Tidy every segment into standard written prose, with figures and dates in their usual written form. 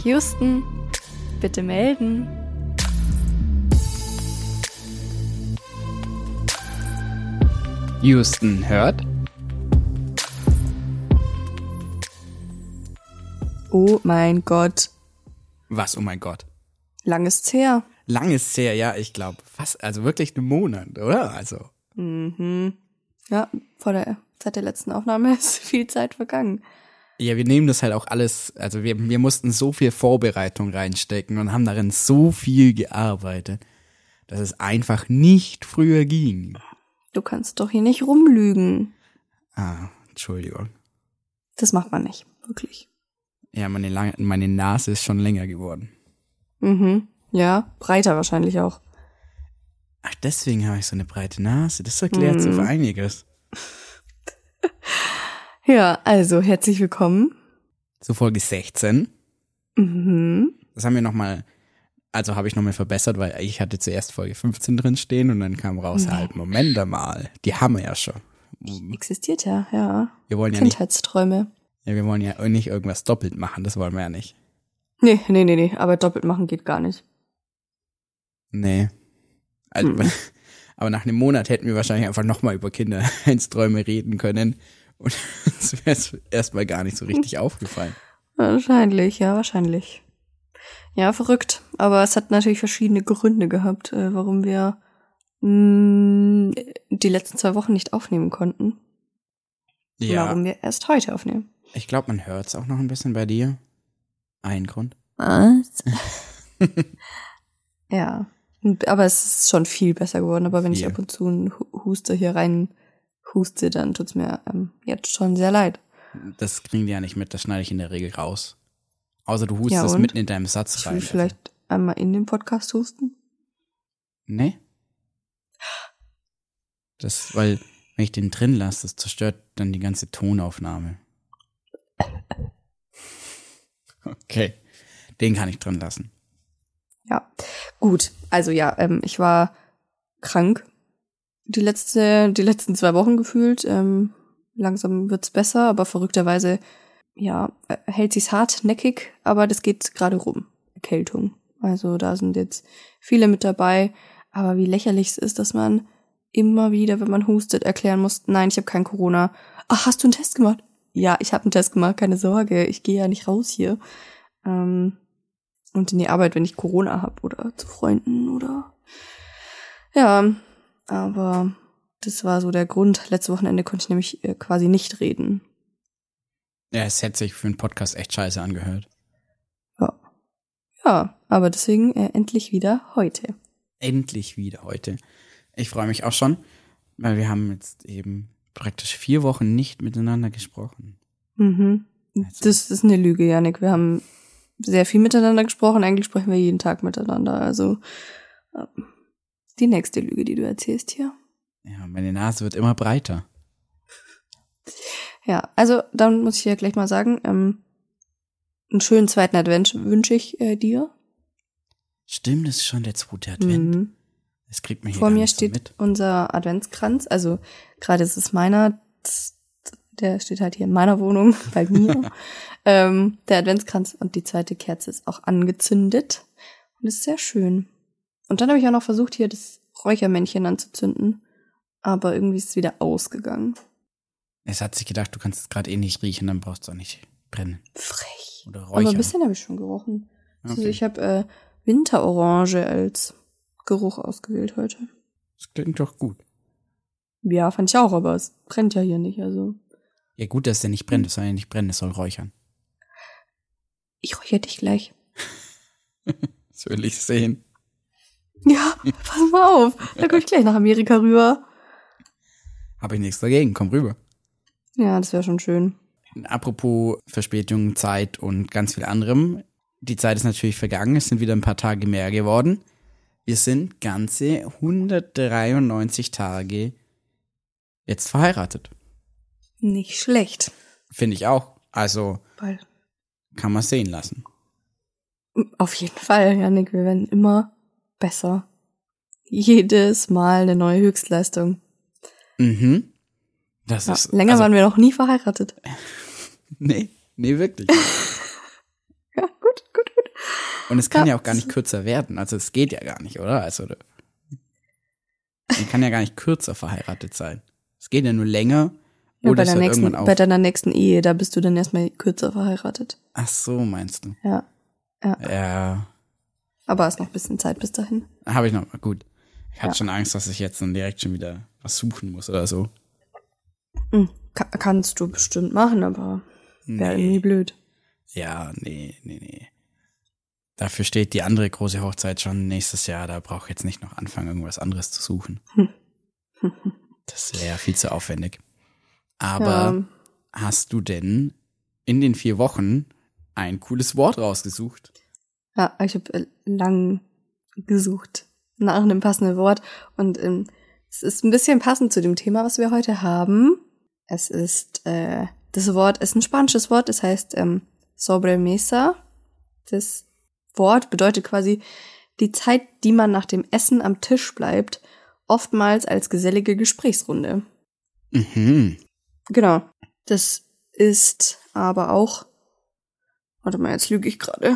Houston, bitte melden. Houston hört. Oh mein Gott. Was, oh mein Gott? Lang ist's her. Lang ist's her, ja, ich glaube. Fast, also wirklich einen Monat, oder? Also. Mhm. Ja, seit der letzten Aufnahme ist viel Zeit vergangen. Ja, wir nehmen das halt auch alles, also wir mussten so viel Vorbereitung reinstecken und haben darin so viel gearbeitet, dass es einfach nicht früher ging. Du kannst doch hier nicht rumlügen. Ah, Entschuldigung. Das macht man nicht, wirklich. Ja, meine Nase ist schon länger geworden. Mhm. Ja, breiter wahrscheinlich auch. Ach, deswegen habe ich so eine breite Nase. Das erklärt so einiges. Ja, also herzlich willkommen. Zu Folge 16. Mhm. Das haben wir nochmal, also habe ich nochmal verbessert, weil ich hatte zuerst Folge 15 drin stehen und dann kam raus, halt, Moment einmal, die haben wir ja schon. Existiert ja. Wir wollen ja Kindheitsträume. wir wollen ja nicht irgendwas doppelt machen, das wollen wir ja nicht. Nee, aber doppelt machen geht gar nicht. Nee. Also, aber nach einem Monat hätten wir wahrscheinlich einfach nochmal über Kindheitsträume reden können und uns wäre es erstmal gar nicht so richtig aufgefallen. Wahrscheinlich. Ja, verrückt. Aber es hat natürlich verschiedene Gründe gehabt, warum wir die letzten 2 Wochen nicht aufnehmen konnten. Ja. Warum wir erst heute aufnehmen. Ich glaube, man hört es auch noch ein bisschen bei dir. Ein Grund. Was? Ja. Aber es ist schon viel besser geworden. Aber wenn ich ab und zu einen Huster hier rein huste, dann tut's mir jetzt schon sehr leid. Das kriegen die ja nicht mit, das schneide ich in der Regel raus. Außer du hustest mitten in deinem Satz rein. Ich will vielleicht einmal in den Podcast husten. Nee. Weil, wenn ich den drin lasse, das zerstört dann die ganze Tonaufnahme. Okay. Den kann ich drin lassen. Ja, gut. Also ja, ich war krank die letzten 2 Wochen gefühlt. Langsam wird's besser, aber verrückterweise, ja, hält sich's hartnäckig, aber das geht gerade rum. Erkältung. Also da sind jetzt viele mit dabei. Aber wie lächerlich es ist, dass man immer wieder, wenn man hustet, erklären muss, nein, ich habe kein Corona. Ach, hast du einen Test gemacht? Ja, ich habe einen Test gemacht, keine Sorge. Ich gehe ja nicht raus hier. Und in die Arbeit, wenn ich Corona habe oder zu Freunden oder ja, aber das war so der Grund. Letztes Wochenende konnte ich nämlich quasi nicht reden. Ja, es hätte sich für einen Podcast echt scheiße angehört. Ja, aber deswegen endlich wieder heute. Endlich wieder heute. Ich freue mich auch schon, weil wir haben jetzt eben praktisch 4 Wochen nicht miteinander gesprochen. Mhm. Also. Das ist eine Lüge, Jannik. Wir haben sehr viel miteinander gesprochen. Eigentlich sprechen wir jeden Tag miteinander. Also die nächste Lüge, die du erzählst hier. Ja, meine Nase wird immer breiter. Ja, also dann muss ich ja gleich mal sagen, einen schönen 2. Advent wünsche ich dir. Stimmt, das ist schon der 2. Advent. Mhm. Das kriegt man hier Vor gar mir nicht so steht mit. unser Adventskranz. Also gerade ist es meiner. Der steht halt hier in meiner Wohnung bei mir. Der Adventskranz und die 2. Kerze ist auch angezündet. Und das ist sehr schön. Und dann habe ich auch noch versucht, hier das Räuchermännchen anzuzünden. Aber irgendwie ist es wieder ausgegangen. Es hat sich gedacht, du kannst es gerade nicht riechen, dann brauchst du auch nicht brennen. Frech. Oder räuchern. Aber ein bisschen habe ich schon gerochen. Okay. Also ich habe Winterorange als Geruch ausgewählt heute. Das klingt doch gut. Ja, fand ich auch, aber es brennt ja hier nicht, also. Ja gut, dass der nicht brennt, es soll ja nicht brennen, es soll räuchern. Ich räuchere dich gleich. Das will ich sehen. Ja, pass mal auf. Dann komme ich gleich nach Amerika rüber. Habe ich nichts dagegen, komm rüber. Ja, das wäre schon schön. Apropos Verspätung, Zeit und ganz viel anderem. Die Zeit ist natürlich vergangen, es sind wieder ein paar Tage mehr geworden. Wir sind ganze 193 Tage jetzt verheiratet. Nicht schlecht. Finde ich auch. Also Bald. kann man sehen lassen. Auf jeden Fall, Jannik, wir werden immer besser. Jedes Mal eine neue Höchstleistung. Mhm. Das ist, länger waren wir noch nie verheiratet. Nee, wirklich. Ja, gut. Und es kann ja auch gar nicht kürzer werden. Also es geht ja gar nicht, oder? Also man kann ja gar nicht kürzer verheiratet sein. Es geht ja nur länger oder es hört irgendwann auf. Bei deiner nächsten Ehe, da bist du dann erstmal kürzer verheiratet. Ach so, meinst du? Ja. Ja. Aber es ist noch ein bisschen Zeit bis dahin. Habe ich noch, gut. Ich hatte schon Angst, dass ich jetzt dann direkt schon wieder was suchen muss oder so. Kannst du bestimmt machen, aber wäre irgendwie blöd. Ja, nee. Dafür steht die andere große Hochzeit schon nächstes Jahr. Da brauche ich jetzt nicht noch anfangen, irgendwas anderes zu suchen. Das wäre viel zu aufwendig. Aber hast du denn in den 4 Wochen ein cooles Wort rausgesucht? Ja, ich habe lang gesucht nach einem passenden Wort. Und es ist ein bisschen passend zu dem Thema, was wir heute haben. Es ist, das Wort ist ein spanisches Wort, das heißt sobremesa. Das Wort bedeutet quasi die Zeit, die man nach dem Essen am Tisch bleibt, oftmals als gesellige Gesprächsrunde. Mhm. Genau. Das ist aber auch, warte mal, jetzt lüge ich gerade.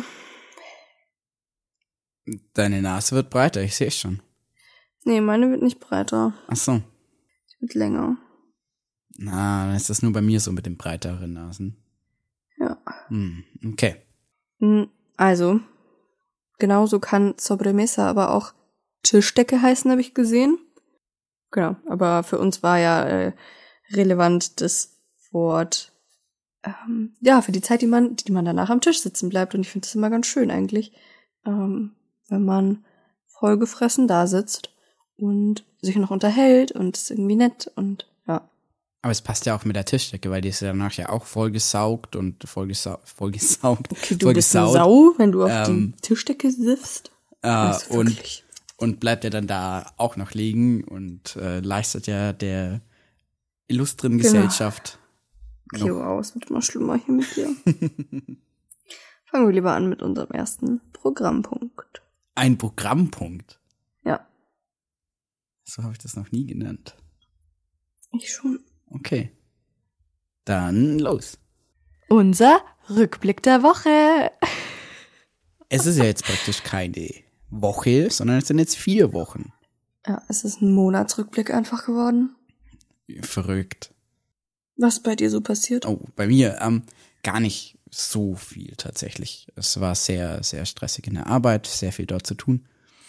Deine Nase wird breiter, ich sehe es schon. Nee, meine wird nicht breiter. Ach so. Die wird länger. Na, dann ist das nur bei mir so mit den breiteren Nasen. Ja. Okay. Also, genauso kann Sobremesa aber auch Tischdecke heißen, habe ich gesehen. Genau, aber für uns war ja relevant das Wort, für die Zeit, die man danach am Tisch sitzen bleibt. Und ich finde das immer ganz schön eigentlich, wenn man vollgefressen da sitzt und sich noch unterhält und ist irgendwie nett und ja. Aber es passt ja auch mit der Tischdecke, weil die ist ja danach ja auch vollgesaugt und vollgesaugt. Okay, du bist eine Sau, wenn du auf die Tischdecke sitzt. Und bleibt ja dann da auch noch liegen und leistet ja der illustren Gesellschaft. Okay, wow, es wird immer schlimmer hier mit dir. Fangen wir lieber an mit unserem ersten Programmpunkt. Ein Programmpunkt? Ja. So habe ich das noch nie genannt. Ich schon. Okay. Dann los. Unser Rückblick der Woche. Es ist ja jetzt praktisch keine Woche, sondern es sind jetzt 4 Wochen. Ja, es ist ein Monatsrückblick einfach geworden. Verrückt. Was ist bei dir so passiert? Oh, bei mir gar nicht so viel tatsächlich. Es war sehr, sehr stressig in der Arbeit, sehr viel dort zu tun.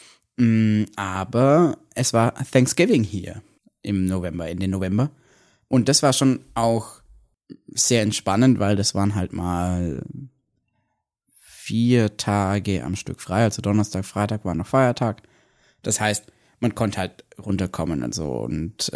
Aber es war Thanksgiving hier Ende November. Und das war schon auch sehr entspannend, weil das waren halt mal 4 Tage am Stück frei. Also Donnerstag, Freitag war noch Feiertag. Das heißt, man konnte halt runterkommen und so. Und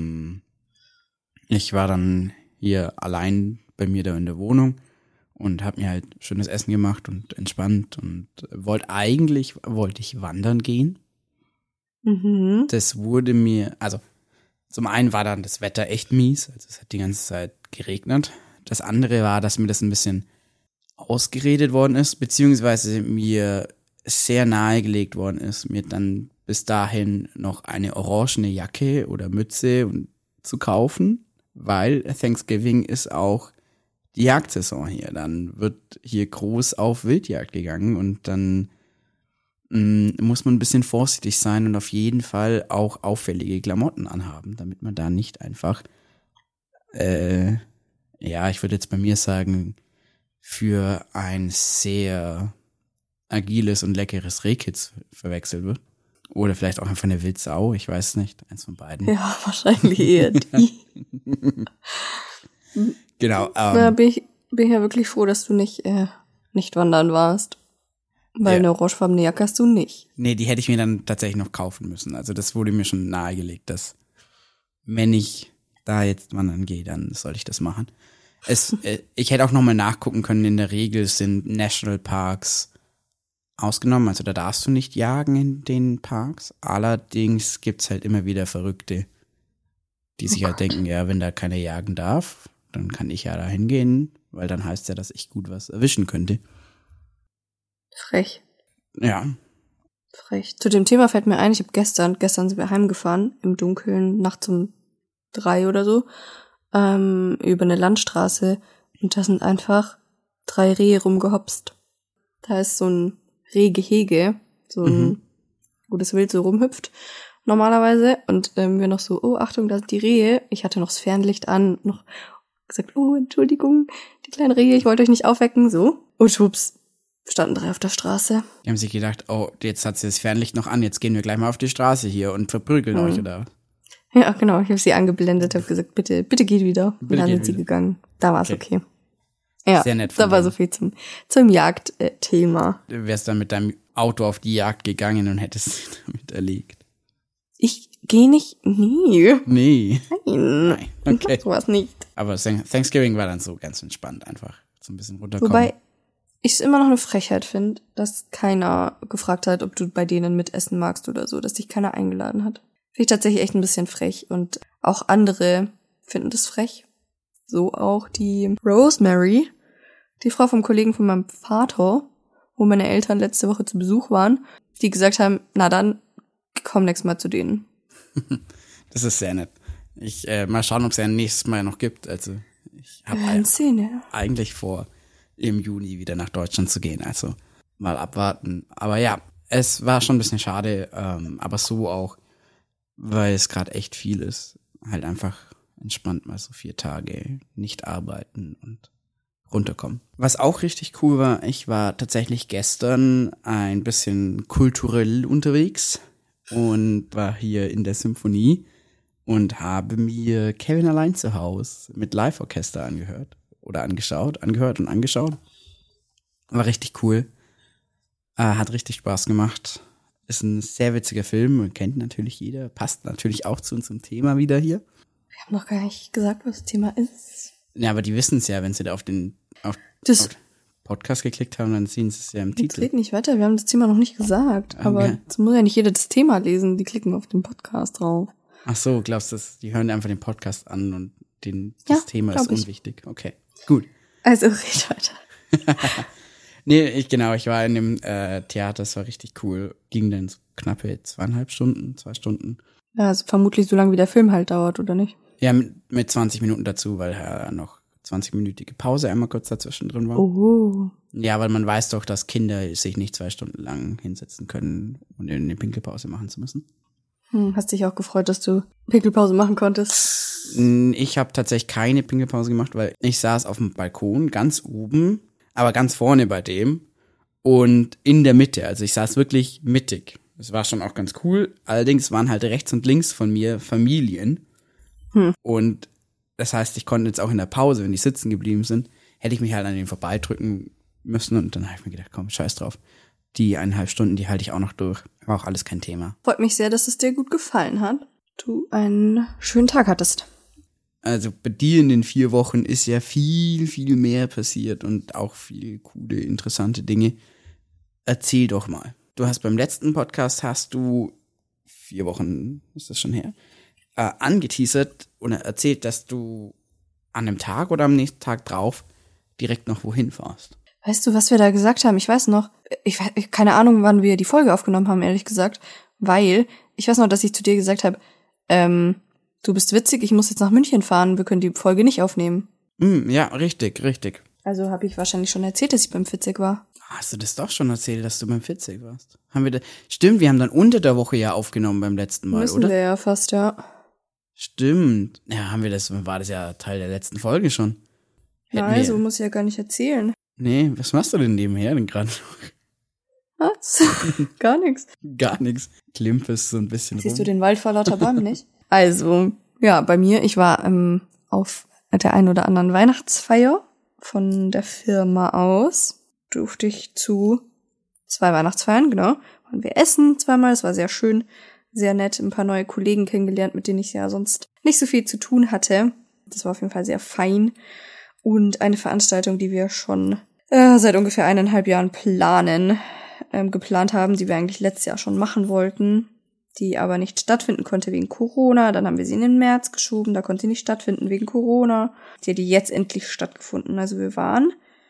ich war dann hier allein bei mir da in der Wohnung und habe mir halt schönes Essen gemacht und entspannt und wollte ich wandern gehen. Mhm. Das wurde mir, also zum einen war dann das Wetter echt mies, also es hat die ganze Zeit geregnet. Das andere war, dass mir das ein bisschen ausgeredet worden ist, beziehungsweise mir sehr nahegelegt worden ist, mir dann bis dahin noch eine orangene Jacke oder Mütze zu kaufen, weil Thanksgiving ist auch die Jagdsaison hier. Dann wird hier groß auf Wildjagd gegangen und dann muss man ein bisschen vorsichtig sein und auf jeden Fall auch auffällige Klamotten anhaben, damit man da nicht einfach, ich würde jetzt bei mir sagen, für ein sehr agiles und leckeres Rehkitz verwechselt wird. Oder vielleicht auch einfach eine Wildsau, ich weiß nicht, eins von beiden. Ja, wahrscheinlich eher die. Genau. Bin ich ja wirklich froh, dass du nicht wandern warst. Weil eine orangefarbene Jacke hast du nicht. Nee, die hätte ich mir dann tatsächlich noch kaufen müssen. Also das wurde mir schon nahegelegt, dass wenn ich da jetzt wandern gehe, dann soll ich das machen. Ich hätte auch nochmal nachgucken können, in der Regel sind Nationalparks ausgenommen, also da darfst du nicht jagen in den Parks. Allerdings gibt's halt immer wieder Verrückte, die sich halt denken, ja, wenn da keiner jagen darf, dann kann ich ja da hingehen, weil dann heißt ja, dass ich gut was erwischen könnte. Frech. Ja. Frech. Zu dem Thema fällt mir ein, ich habe gestern sind wir heimgefahren, im Dunkeln, nachts um 3 oder so, über eine Landstraße und da sind einfach 3 Rehe rumgehopst. Da ist so ein Rehgehege, so ein gutes Wild so rumhüpft normalerweise. Und wir noch so, oh, Achtung, da sind die Rehe. Ich hatte noch das Fernlicht an, noch gesagt, oh, Entschuldigung, die kleinen Rehe, ich wollte euch nicht aufwecken, so. Und schwupps, standen 3 auf der Straße. Die haben sich gedacht, oh, jetzt hat sie das Fernlicht noch an, jetzt gehen wir gleich mal auf die Straße hier und verprügeln euch, oder? Ja, genau, ich habe sie angeblendet, habe gesagt, bitte geht wieder. Und dann sind sie gegangen. Da war es okay. Ja, sehr nett da war so viel zum Jagdthema. Du wärst dann mit deinem Auto auf die Jagd gegangen und hättest sie damit erlegt. Ich gehe nicht, nie. Nee. Nein. Okay. Sowas nicht. Aber Thanksgiving war dann so ganz entspannt, einfach so ein bisschen runterkommen. Wobei ich es immer noch eine Frechheit finde, dass keiner gefragt hat, ob du bei denen mitessen magst oder so, dass dich keiner eingeladen hat. Finde ich tatsächlich echt ein bisschen frech und auch andere finden das frech. So auch die Rosemary, die Frau vom Kollegen von meinem Vater, wo meine Eltern letzte Woche zu Besuch waren, die gesagt haben, na dann, komm nächstes Mal zu denen. Das ist sehr nett. Ich mal schauen, ob es ja nächstes Mal noch gibt. Also ich habe eigentlich vor, im Juni wieder nach Deutschland zu gehen. Also mal abwarten. Aber ja, es war schon ein bisschen schade, aber so auch, weil es gerade echt viel ist. Halt einfach entspannt mal so 4 Tage nicht arbeiten und runterkommen. Was auch richtig cool war, ich war tatsächlich gestern ein bisschen kulturell unterwegs und war hier in der Symphonie und habe mir Kevin allein zu Hause mit Live-Orchester angehört und angeschaut. War richtig cool. Hat richtig Spaß gemacht. Ist ein sehr witziger Film, kennt natürlich jeder, passt natürlich auch zu unserem Thema wieder hier. Wir haben noch gar nicht gesagt, was das Thema ist. Ja, aber die wissen es ja, wenn sie da auf Podcast geklickt haben, dann sehen sie es ja im Titel. Jetzt red nicht weiter, wir haben das Thema noch nicht gesagt. Okay. Aber es muss ja nicht jeder das Thema lesen, die klicken auf den Podcast drauf. Ach so, glaubst du, die hören einfach den Podcast an und das Thema ist unwichtig? Okay, gut. Also red weiter. Nee, ich war in dem Theater, das war richtig cool. Ging dann so knappe 2,5 Stunden, 2 Stunden. Ja, also vermutlich so lange, wie der Film halt dauert, oder nicht? Ja, mit 20 Minuten dazu, weil noch 20-minütige Pause einmal kurz dazwischen drin war. Oh. Ja, weil man weiß doch, dass Kinder sich nicht 2 Stunden lang hinsetzen können, um eine Pinkelpause machen zu müssen. Hast dich auch gefreut, dass du Pinkelpause machen konntest? Ich habe tatsächlich keine Pinkelpause gemacht, weil ich saß auf dem Balkon ganz oben, aber ganz vorne bei dem und in der Mitte. Also ich saß wirklich mittig. Das war schon auch ganz cool. Allerdings waren halt rechts und links von mir Familien. Und das heißt, ich konnte jetzt auch in der Pause, wenn die sitzen geblieben sind, hätte ich mich halt an denen vorbeidrücken müssen. Und dann habe ich mir gedacht, komm, scheiß drauf. Die 1,5 Stunden, die halte ich auch noch durch. War auch alles kein Thema. Freut mich sehr, dass es dir gut gefallen hat. Du einen schönen Tag hattest. Also bei dir in den 4 Wochen ist ja viel, viel mehr passiert und auch viele coole, interessante Dinge. Erzähl doch mal. Du hast beim letzten Podcast 4 Wochen, ist das schon her, angeteasert oder erzählt, dass du an einem Tag oder am nächsten Tag drauf direkt noch wohin fahrst. Weißt du, was wir da gesagt haben? Ich weiß noch, ich keine Ahnung, wann wir die Folge aufgenommen haben, ehrlich gesagt, weil ich weiß noch, dass ich zu dir gesagt habe, du bist witzig, ich muss jetzt nach München fahren, wir können die Folge nicht aufnehmen. Ja, richtig. Also habe ich wahrscheinlich schon erzählt, dass ich beim Fitzek war. Hast du das doch schon erzählt, dass du beim Fitzek warst? Stimmt, wir haben dann unter der Woche ja aufgenommen beim letzten Mal, müssen oder? Wir ja fast, ja. Stimmt. Ja, war das ja Teil der letzten Folge schon. Nein, so muss ich ja gar nicht erzählen. Nee, was machst du denn nebenher denn gerade? Was? Gar nichts. Gar nichts. Klimpest so ein bisschen Siehst du den Wald vor lauter Bäumen nicht? Also, ja, bei mir, ich war auf der einen oder anderen Weihnachtsfeier von der Firma aus. Durfte ich zu 2 Weihnachtsfeiern, genau. Und wir essen zweimal, das war sehr schön, sehr nett, ein paar neue Kollegen kennengelernt, mit denen ich ja sonst nicht so viel zu tun hatte. Das war auf jeden Fall sehr fein. Und eine Veranstaltung, die wir schon seit ungefähr 1,5 Jahren geplant haben, die wir eigentlich letztes Jahr schon machen wollten, die aber nicht stattfinden konnte wegen Corona. Dann haben wir sie in den März geschoben, da konnte sie nicht stattfinden wegen Corona. Die hat jetzt endlich stattgefunden. Also wir waren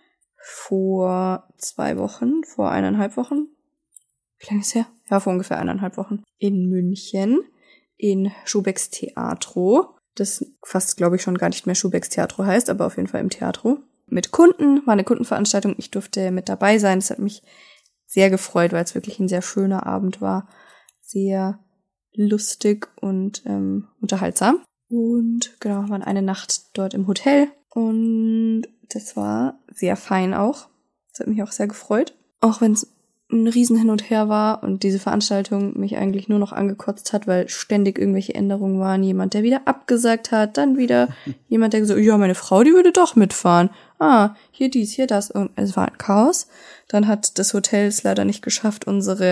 vor 1,5 Wochen. Wie lange ist her? Ja, vor ungefähr 1,5 Wochen. In München, in Schubecks Teatro. Das fast, glaube ich, schon gar nicht mehr Schubecks Teatro heißt, aber auf jeden Fall im Teatro. Mit Kunden, war eine Kundenveranstaltung. Ich durfte mit dabei sein. Das hat mich sehr gefreut, weil es wirklich ein sehr schöner Abend war. Sehr lustig und unterhaltsam. Und genau, wir waren eine Nacht dort im Hotel und das war sehr fein auch. Das hat mich auch sehr gefreut. Auch wenn es ein riesen Hin und Her war und diese Veranstaltung mich eigentlich nur noch angekotzt hat, weil ständig irgendwelche Änderungen waren. Jemand, der wieder abgesagt hat, dann wieder jemand, der gesagt hat, ja, meine Frau, die würde doch mitfahren. Hier dies, hier das. Und es war ein Chaos. Dann hat das Hotel es leider nicht geschafft,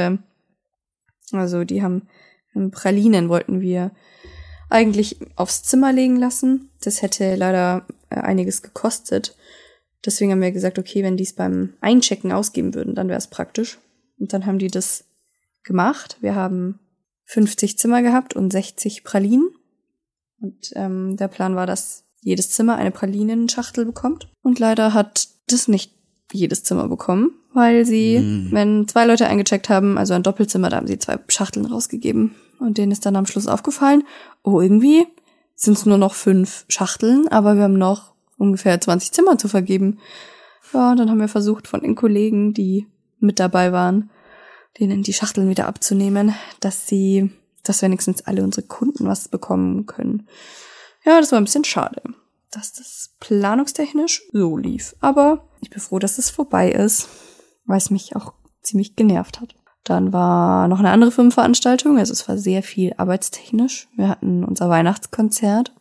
die haben Pralinen wollten wir eigentlich aufs Zimmer legen lassen. Das hätte leider einiges gekostet. Deswegen haben wir gesagt, okay, wenn die es beim Einchecken ausgeben würden, dann wäre es praktisch. Und dann haben die das gemacht. Wir haben 50 Zimmer gehabt und 60 Pralinen. Und der Plan war, dass jedes Zimmer eine Pralinenschachtel bekommt. Und leider hat das nicht jedes Zimmer bekommen, weil sie, wenn 2 Leute eingecheckt haben, also ein Doppelzimmer, da haben sie 2 Schachteln rausgegeben. Und denen ist dann am Schluss aufgefallen, irgendwie sind es nur noch 5 Schachteln, aber wir haben noch ungefähr 20 Zimmer zu vergeben. Ja, und dann haben wir versucht, von den Kollegen, die mit dabei waren, denen die Schachteln wieder abzunehmen, dass wenigstens alle unsere Kunden was bekommen können. Ja, das war ein bisschen schade, dass das planungstechnisch so lief. Aber ich bin froh, dass es vorbei ist, weil es mich auch ziemlich genervt hat. Dann war noch eine andere Firmenveranstaltung, also es war sehr viel arbeitstechnisch. Wir hatten unser Weihnachtskonzert,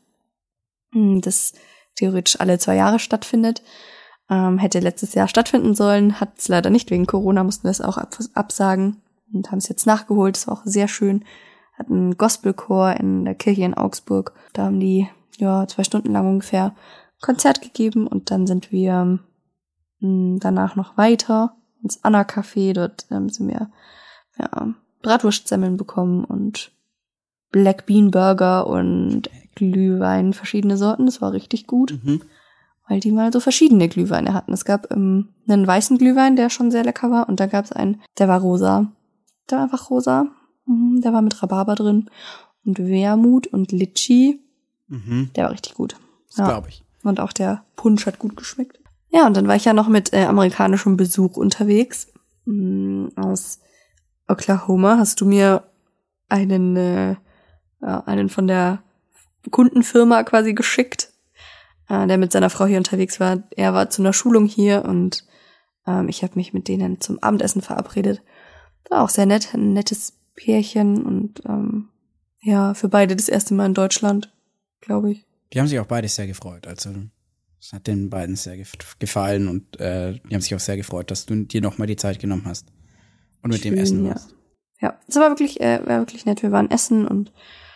das theoretisch alle 2 Jahre stattfindet. Hätte letztes Jahr stattfinden sollen, hat es leider nicht wegen Corona, mussten wir es auch absagen und haben es jetzt nachgeholt. Das war auch sehr schön. Hatten einen Gospelchor in der Kirche in Augsburg. Da haben die 2 Stunden lang ungefähr Konzert gegeben und dann sind wir danach noch weiter ins Anna-Café. Dort sind wir Bratwurstsemmeln bekommen und Black Bean Burger und Glühwein, verschiedene Sorten. Das war richtig gut, weil die mal so verschiedene Glühweine hatten. Es gab einen weißen Glühwein, der schon sehr lecker war, und dann gab es einen, der war rosa. Der war einfach rosa. Der war mit Rhabarber drin und Wermut und Litschi. Der war richtig gut. Das glaube ich. Und auch der Punsch hat gut geschmeckt. Ja, und dann war ich ja noch mit amerikanischem Besuch unterwegs. Aus Oklahoma hast du mir einen von der Kundenfirma quasi geschickt, der mit seiner Frau hier unterwegs war. Er war zu einer Schulung hier und ich habe mich mit denen zum Abendessen verabredet. War auch sehr nett, ein nettes Pärchen und für beide das erste Mal in Deutschland, glaube ich. Die haben sich auch beide sehr gefreut. Also es hat den beiden sehr gefallen und die haben sich auch sehr gefreut, dass du dir nochmal die Zeit genommen hast und mit dem Essen warst. Ja, es war wirklich nett. Wir waren essen und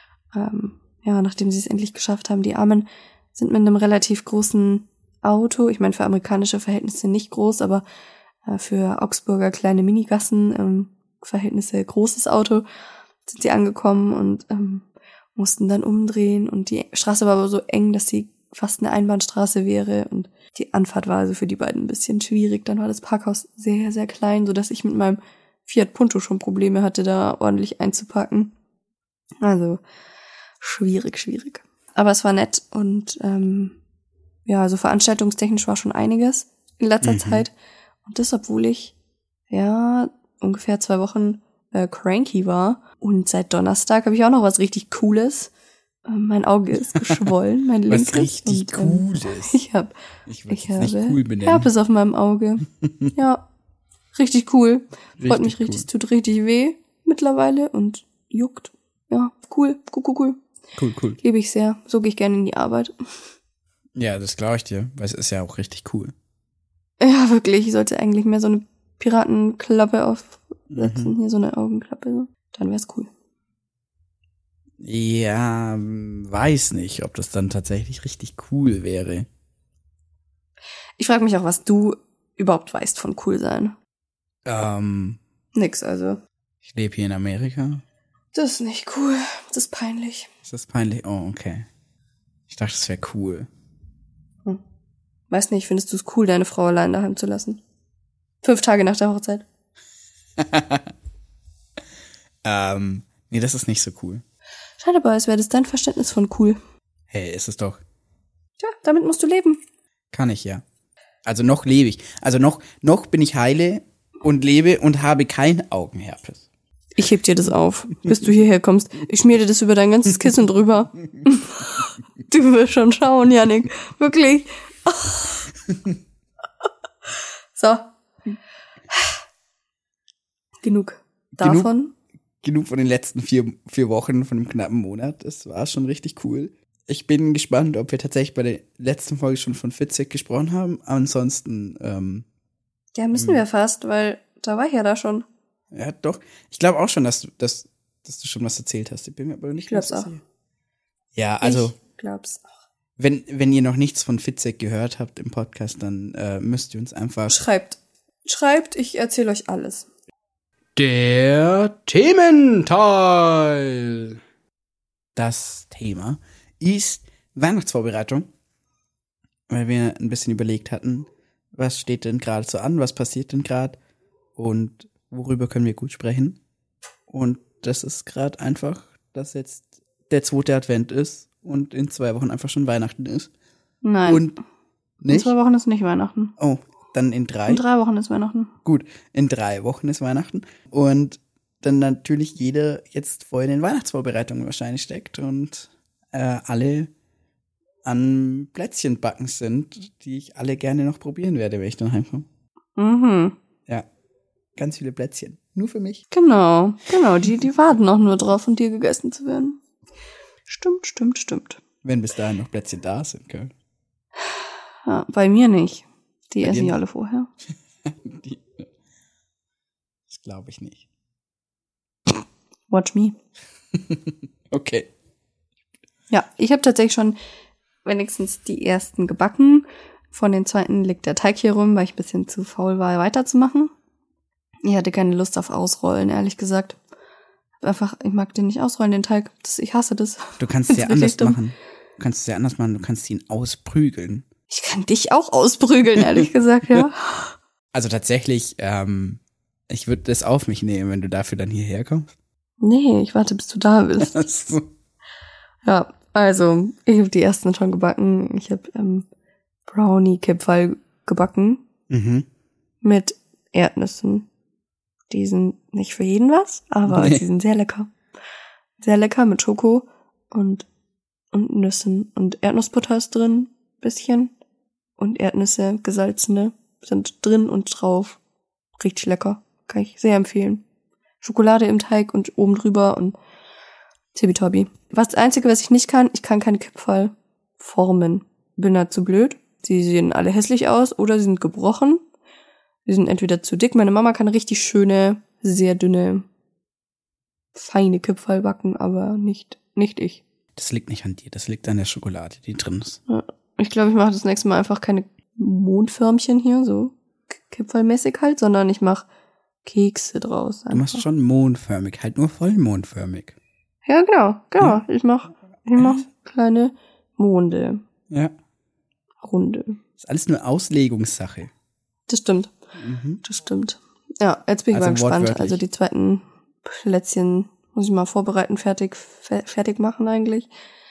nachdem sie es endlich geschafft haben, die Armen sind mit einem relativ großen Auto, ich meine für amerikanische Verhältnisse nicht groß, aber für Augsburger kleine Minigassen Verhältnisse großes Auto, sind sie angekommen und mussten dann umdrehen und die Straße war aber so eng, dass sie fast eine Einbahnstraße wäre und die Anfahrt war also für die beiden ein bisschen schwierig. Dann war das Parkhaus sehr, sehr klein, sodass ich mit meinem Fiat Punto schon Probleme hatte, da ordentlich einzupacken. Also schwierig. Aber es war nett und so veranstaltungstechnisch war schon einiges in letzter Zeit. Und das, obwohl ich ungefähr 2 Wochen cranky war. Und seit Donnerstag habe ich auch noch was richtig Cooles. Mein Auge ist geschwollen, mein linkes. Was richtig Cooles. Ich habe Herpes auf meinem Auge. Ja, richtig cool. Freut mich richtig, es tut richtig weh mittlerweile und juckt. Ja, cool. Cool. Liebe ich sehr. So gehe ich gerne in die Arbeit. Ja, das glaube ich dir, weil es ist ja auch richtig cool. Ja, wirklich. Ich sollte eigentlich mehr so eine Piratenklappe aufsetzen. Hier so eine Augenklappe. So. Dann wär's cool. Ja, weiß nicht, ob das dann tatsächlich richtig cool wäre. Ich frage mich auch, was du überhaupt weißt von cool sein. Nix, also. Ich lebe hier in Amerika. Das ist nicht cool. Das ist peinlich. Ist das peinlich? Oh, okay. Ich dachte, das wäre cool. Weiß nicht, findest du es cool, deine Frau allein daheim zu lassen? 5 Tage nach der Hochzeit. Nee, das ist nicht so cool. Schade, aber es wäre das dein Verständnis von cool. Hey, ist es doch. Tja, damit musst du leben. Kann ich, ja. Also noch lebe ich. Also noch bin ich heile und lebe und habe kein Augenherpes. Ich heb dir das auf, bis du hierher kommst. Ich schmier dir das über dein ganzes Kissen drüber. Du wirst schon schauen, Jannik. Wirklich. So. Genug davon. Genug von den letzten vier Wochen, von einem knappen Monat. Das war schon richtig cool. Ich bin gespannt, ob wir tatsächlich bei der letzten Folge schon von Fitzek gesprochen haben. Ansonsten, ja, müssen wir fast, weil da war ich ja da schon. Ja, doch. Ich glaube auch schon, dass du schon was erzählt hast. Ich bin mir aber nicht ganz sicher. Ja, also. Ich glaub's auch. Wenn ihr noch nichts von Fitzek gehört habt im Podcast, dann müsst ihr uns einfach. Schreibt, ich erzähle euch alles. Der Thementeil. Das Thema ist Weihnachtsvorbereitung, weil wir ein bisschen überlegt hatten, was steht denn gerade so an, was passiert denn gerade und worüber können wir gut sprechen. Und das ist gerade einfach, dass jetzt der 2. Advent ist und in 2 Wochen einfach schon Weihnachten ist. Nein. Und nicht? In 2 Wochen ist nicht Weihnachten. Oh, dann in 3? In 3 Wochen ist Weihnachten. Gut, in 3 Wochen ist Weihnachten. Und dann natürlich jeder jetzt voll in den Weihnachtsvorbereitungen wahrscheinlich steckt und alle an Plätzchen backen sind, die ich alle gerne noch probieren werde, wenn ich dann heimkomme. Mhm. Ja, ganz viele Plätzchen. Nur für mich. Genau, die warten auch nur drauf, von dir gegessen zu werden. Stimmt. Wenn bis dahin noch Plätzchen da sind, gell? Ja, bei mir nicht. Die Bei esse dir ich alle vorher. Das glaube ich nicht. Watch me. Okay. Ja, ich habe tatsächlich schon wenigstens die ersten gebacken. Von den zweiten liegt der Teig hier rum, weil ich ein bisschen zu faul war, weiterzumachen. Ich hatte keine Lust auf Ausrollen, ehrlich gesagt. Ich mag den nicht ausrollen, den Teig. Ich hasse das. Du kannst es ja anders machen. Du kannst ihn ausprügeln. Ich kann dich auch ausprügeln, ehrlich gesagt, ja. Also tatsächlich, ich würde das auf mich nehmen, wenn du dafür dann hierher kommst. Nee, ich warte, bis du da bist. Ja, also, ich habe die ersten schon gebacken. Ich habe Brownie-Kipferl gebacken. Mhm. Mit Erdnüssen. Die sind nicht für jeden was, aber die sind sehr lecker. Sehr lecker mit Schoko und Nüssen. Und Erdnussbutter ist drin, bisschen. Und Erdnüsse, gesalzene, sind drin und drauf. Richtig lecker. Kann ich sehr empfehlen. Schokolade im Teig und oben drüber und Tibi-Tobi. Das Einzige, was ich nicht kann, ich kann keine Kipferl formen. Bin da zu blöd. Sie sehen alle hässlich aus oder sie sind gebrochen. Sie sind entweder zu dick. Meine Mama kann richtig schöne, sehr dünne, feine Kipferl backen, aber nicht ich. Das liegt nicht an dir, das liegt an der Schokolade, die drin ist. Ja, ich glaube, ich mache das nächste Mal einfach keine Mondförmchen hier, so Kipferlmäßig halt, sondern ich mache Kekse draus. Einfach. Du machst schon mondförmig, halt nur vollmondförmig. Ja, genau. Ja. Ich mach kleine Monde. Ja. Runde. Das ist alles nur Auslegungssache. Das stimmt. Mhm. Das stimmt. Ja, jetzt bin ich mal gespannt. Wortwörtlich. Also die zweiten Plätzchen muss ich mal vorbereiten, fertig machen eigentlich.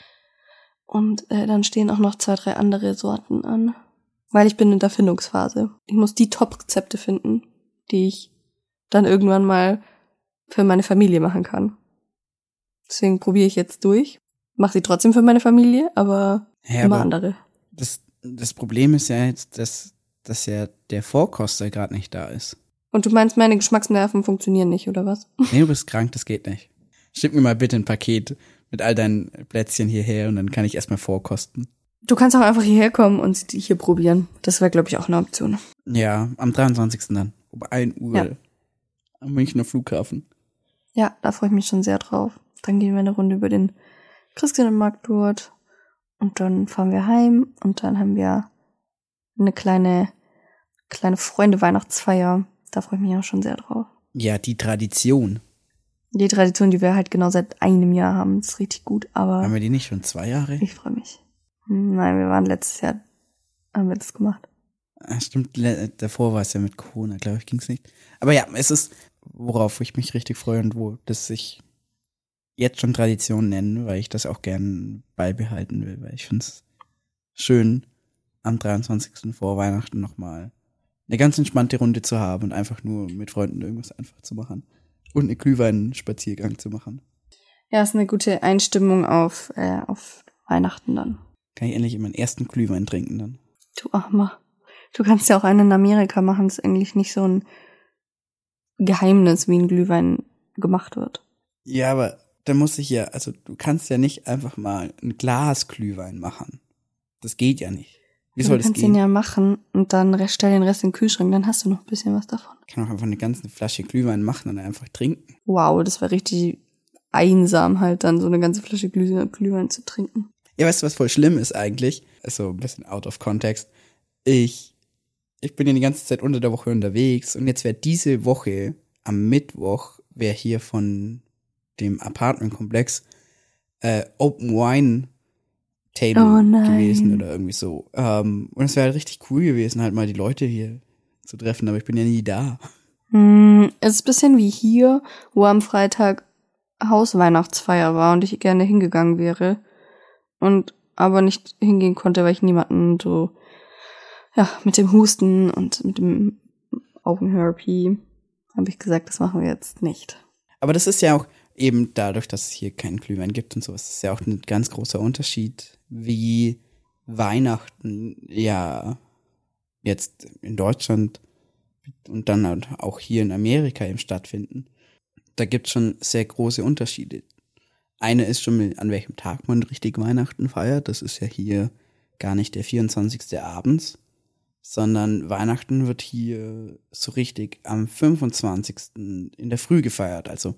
Und dann stehen auch noch 2, 3 andere Sorten an. Weil ich bin in der Findungsphase. Ich muss die Top-Rezepte finden, die ich dann irgendwann mal für meine Familie machen kann. Deswegen probiere ich jetzt durch. Mache sie trotzdem für meine Familie, aber immer andere. Das Problem ist ja jetzt, dass ja der Vorkoster gerade nicht da ist. Und du meinst, meine Geschmacksnerven funktionieren nicht, oder was? Nee, du bist krank, das geht nicht. Schick mir mal bitte ein Paket mit all deinen Plätzchen hierher und dann kann ich erstmal vorkosten. Du kannst auch einfach hierher kommen und die hier probieren. Das wäre, glaube ich, auch eine Option. Ja, am 23. dann. Um 1 Uhr. Ja. Am Münchner Flughafen. Ja, da freue ich mich schon sehr drauf. Dann gehen wir eine Runde über den Christkindlmarkt dort. Und dann fahren wir heim. Und dann haben wir eine kleine Freunde-Weihnachtsfeier. Da freue ich mich auch schon sehr drauf. Ja, die Tradition. Die Tradition, die wir halt genau seit einem Jahr haben, ist richtig gut. Aber Haben wir die nicht schon 2 Jahre? ich freue mich. Nein, wir waren letztes Jahr, haben wir das gemacht. Ah, stimmt, davor war es ja mit Corona, glaube ich, ging's nicht. Aber ja, es ist, worauf ich mich richtig freue und wo das sich jetzt schon Tradition nennen, weil ich das auch gern beibehalten will, weil ich finde es schön, am 23. vor Weihnachten nochmal eine ganz entspannte Runde zu haben und einfach nur mit Freunden irgendwas einfach zu machen. Und einen Glühwein-Spaziergang zu machen. Ja, ist eine gute Einstimmung auf Weihnachten dann. Kann ich endlich meinen ersten Glühwein trinken dann. Du Armer. Du kannst ja auch einen in Amerika machen, ist eigentlich nicht so ein Geheimnis, wie ein Glühwein gemacht wird. Ja, aber da muss ich ja, also du kannst ja nicht einfach mal ein Glas Glühwein machen. Das geht ja nicht. Wie soll das gehen? Du kannst den ja machen und dann stell den Rest in den Kühlschrank, dann hast du noch ein bisschen was davon. Ich kann auch einfach eine ganze Flasche Glühwein machen und einfach trinken. Wow, das war richtig einsam halt dann, so eine ganze Flasche Glühwein zu trinken. Ja, weißt du, was voll schlimm ist eigentlich? Also ein bisschen out of context. Ich bin ja die ganze Zeit unter der Woche unterwegs und jetzt wäre diese Woche am Mittwoch wäre hier von dem Apartmentkomplex Open Wine Table gewesen oder irgendwie so. Und es wäre halt richtig cool gewesen, halt mal die Leute hier zu treffen, aber ich bin ja nie da. Es ist ein bisschen wie hier, wo am Freitag Hausweihnachtsfeier war und ich gerne hingegangen wäre und aber nicht hingehen konnte, weil ich niemanden so, ja, mit dem Husten und mit dem Augenherpie habe ich gesagt, das machen wir jetzt nicht. Aber das ist ja auch eben dadurch, dass es hier keinen Glühwein gibt und sowas, das ist ja auch ein ganz großer Unterschied, wie Weihnachten ja jetzt in Deutschland und dann halt auch hier in Amerika eben stattfinden. Da gibt es schon sehr große Unterschiede. Eine ist schon, an welchem Tag man richtig Weihnachten feiert. Das ist ja hier gar nicht der 24. abends, sondern Weihnachten wird hier so richtig am 25. in der Früh gefeiert. Also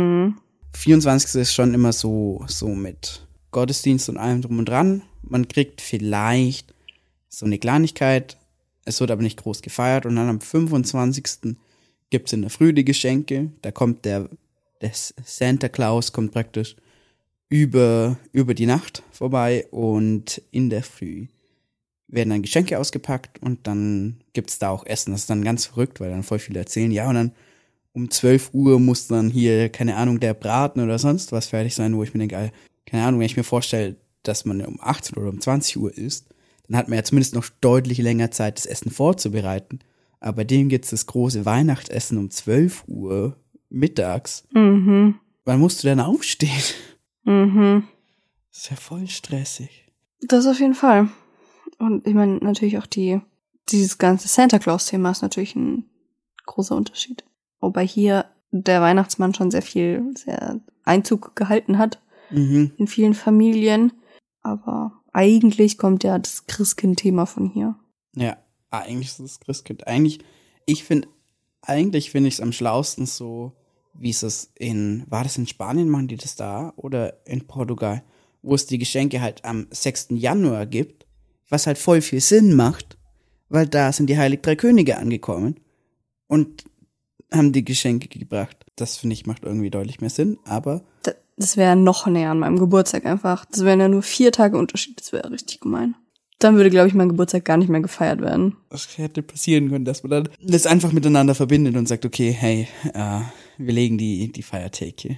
24. ist schon immer so mit Gottesdienst und allem drum und dran. Man kriegt vielleicht so eine Kleinigkeit, es wird aber nicht groß gefeiert. Und dann am 25. gibt's in der Früh die Geschenke. Da kommt der Santa Claus kommt praktisch über die Nacht vorbei und in der Früh werden dann Geschenke ausgepackt und dann gibt's da auch Essen. Das ist dann ganz verrückt, weil dann voll viele erzählen, ja, und dann um 12 Uhr muss dann hier, keine Ahnung, der Braten oder sonst was fertig sein, wo ich mir denke, keine Ahnung, wenn ich mir vorstelle, dass man um 18 oder um 20 Uhr isst, dann hat man ja zumindest noch deutlich länger Zeit, das Essen vorzubereiten. Aber bei dem gibt's das große Weihnachtsessen um 12 Uhr mittags. Wann musst du denn aufstehen? Das ist ja voll stressig. Das auf jeden Fall. Und ich meine, natürlich auch dieses ganze Santa Claus-Thema ist natürlich ein großer Unterschied. Wobei hier der Weihnachtsmann schon sehr Einzug gehalten hat in vielen Familien. Aber eigentlich kommt ja das Christkind-Thema von hier. Ja, eigentlich ist das Christkind. Finde ich es am schlausten so, wie es war das in Spanien, machen die das da? Oder in Portugal? Wo es die Geschenke halt am 6. Januar gibt, was halt voll viel Sinn macht, weil da sind die Heilig Drei Könige angekommen und haben die Geschenke gebracht. Das, finde ich, macht irgendwie deutlich mehr Sinn, aber das wäre noch näher an meinem Geburtstag einfach. Das wären ja nur 4 Tage Unterschied, das wäre richtig gemein. Dann würde, glaube ich, mein Geburtstag gar nicht mehr gefeiert werden. Das hätte passieren können, dass man dann das einfach miteinander verbindet und sagt, okay, hey, wir legen die Feiertage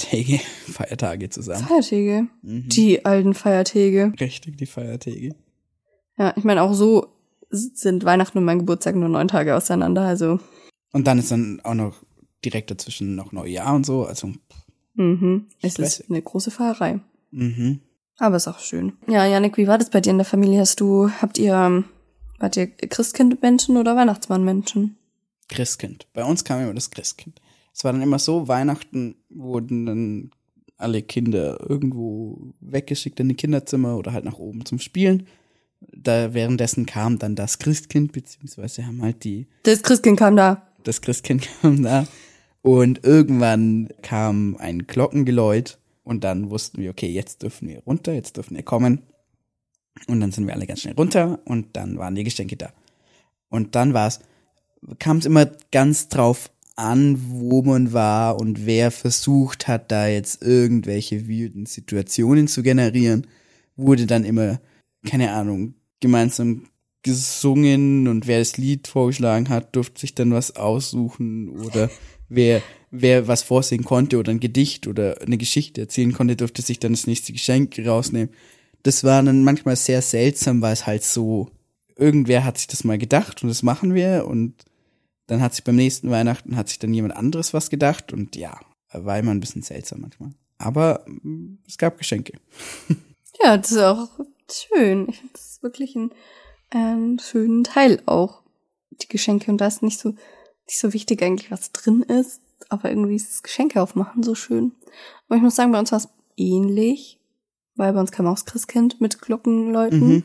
zusammen. Feiertage? Die alten Feiertage. Richtig, die Feiertage. Ja, ich meine, auch so sind Weihnachten und mein Geburtstag nur 9 Tage auseinander, also. Und dann ist dann auch noch direkt dazwischen noch Neujahr und so, also. Es ist eine große Fahrerei. Aber ist auch schön. Ja, Jannik, wie war das bei dir in der Familie? Wart ihr Christkind-Menschen oder Weihnachtsmann-Menschen? Christkind. Bei uns kam immer das Christkind. Es war dann immer so, Weihnachten wurden dann alle Kinder irgendwo weggeschickt in die Kinderzimmer oder halt nach oben zum Spielen. Währenddessen kam dann das Christkind, beziehungsweise haben halt Das Christkind kam da. Das Christkind kam da. Und irgendwann kam ein Glockengeläut und dann wussten wir, okay, jetzt dürfen wir runter, jetzt dürfen wir kommen. Und dann sind wir alle ganz schnell runter und dann waren die Geschenke da. Und dann kam es immer ganz drauf an, wo man war und wer versucht hat, da jetzt irgendwelche wilden Situationen zu generieren, wurde dann immer, keine Ahnung, gemeinsam gesungen und wer das Lied vorgeschlagen hat, durfte sich dann was aussuchen oder wer was vorsingen konnte oder ein Gedicht oder eine Geschichte erzählen konnte, durfte sich dann das nächste Geschenk rausnehmen. Das war dann manchmal sehr seltsam, weil es halt so irgendwer hat sich das mal gedacht und das machen wir und dann hat sich beim nächsten Weihnachten hat sich dann jemand anderes was gedacht und ja, war immer ein bisschen seltsam manchmal. Aber es gab Geschenke. Ja, das ist auch schön. Ich finde, das ist wirklich ein schönen Teil auch, die Geschenke. Und da ist nicht so wichtig eigentlich, was drin ist, aber irgendwie ist das Geschenke aufmachen so schön. Aber ich muss sagen, bei uns war es ähnlich, weil bei uns kam auch das Christkind mit Glockenläuten.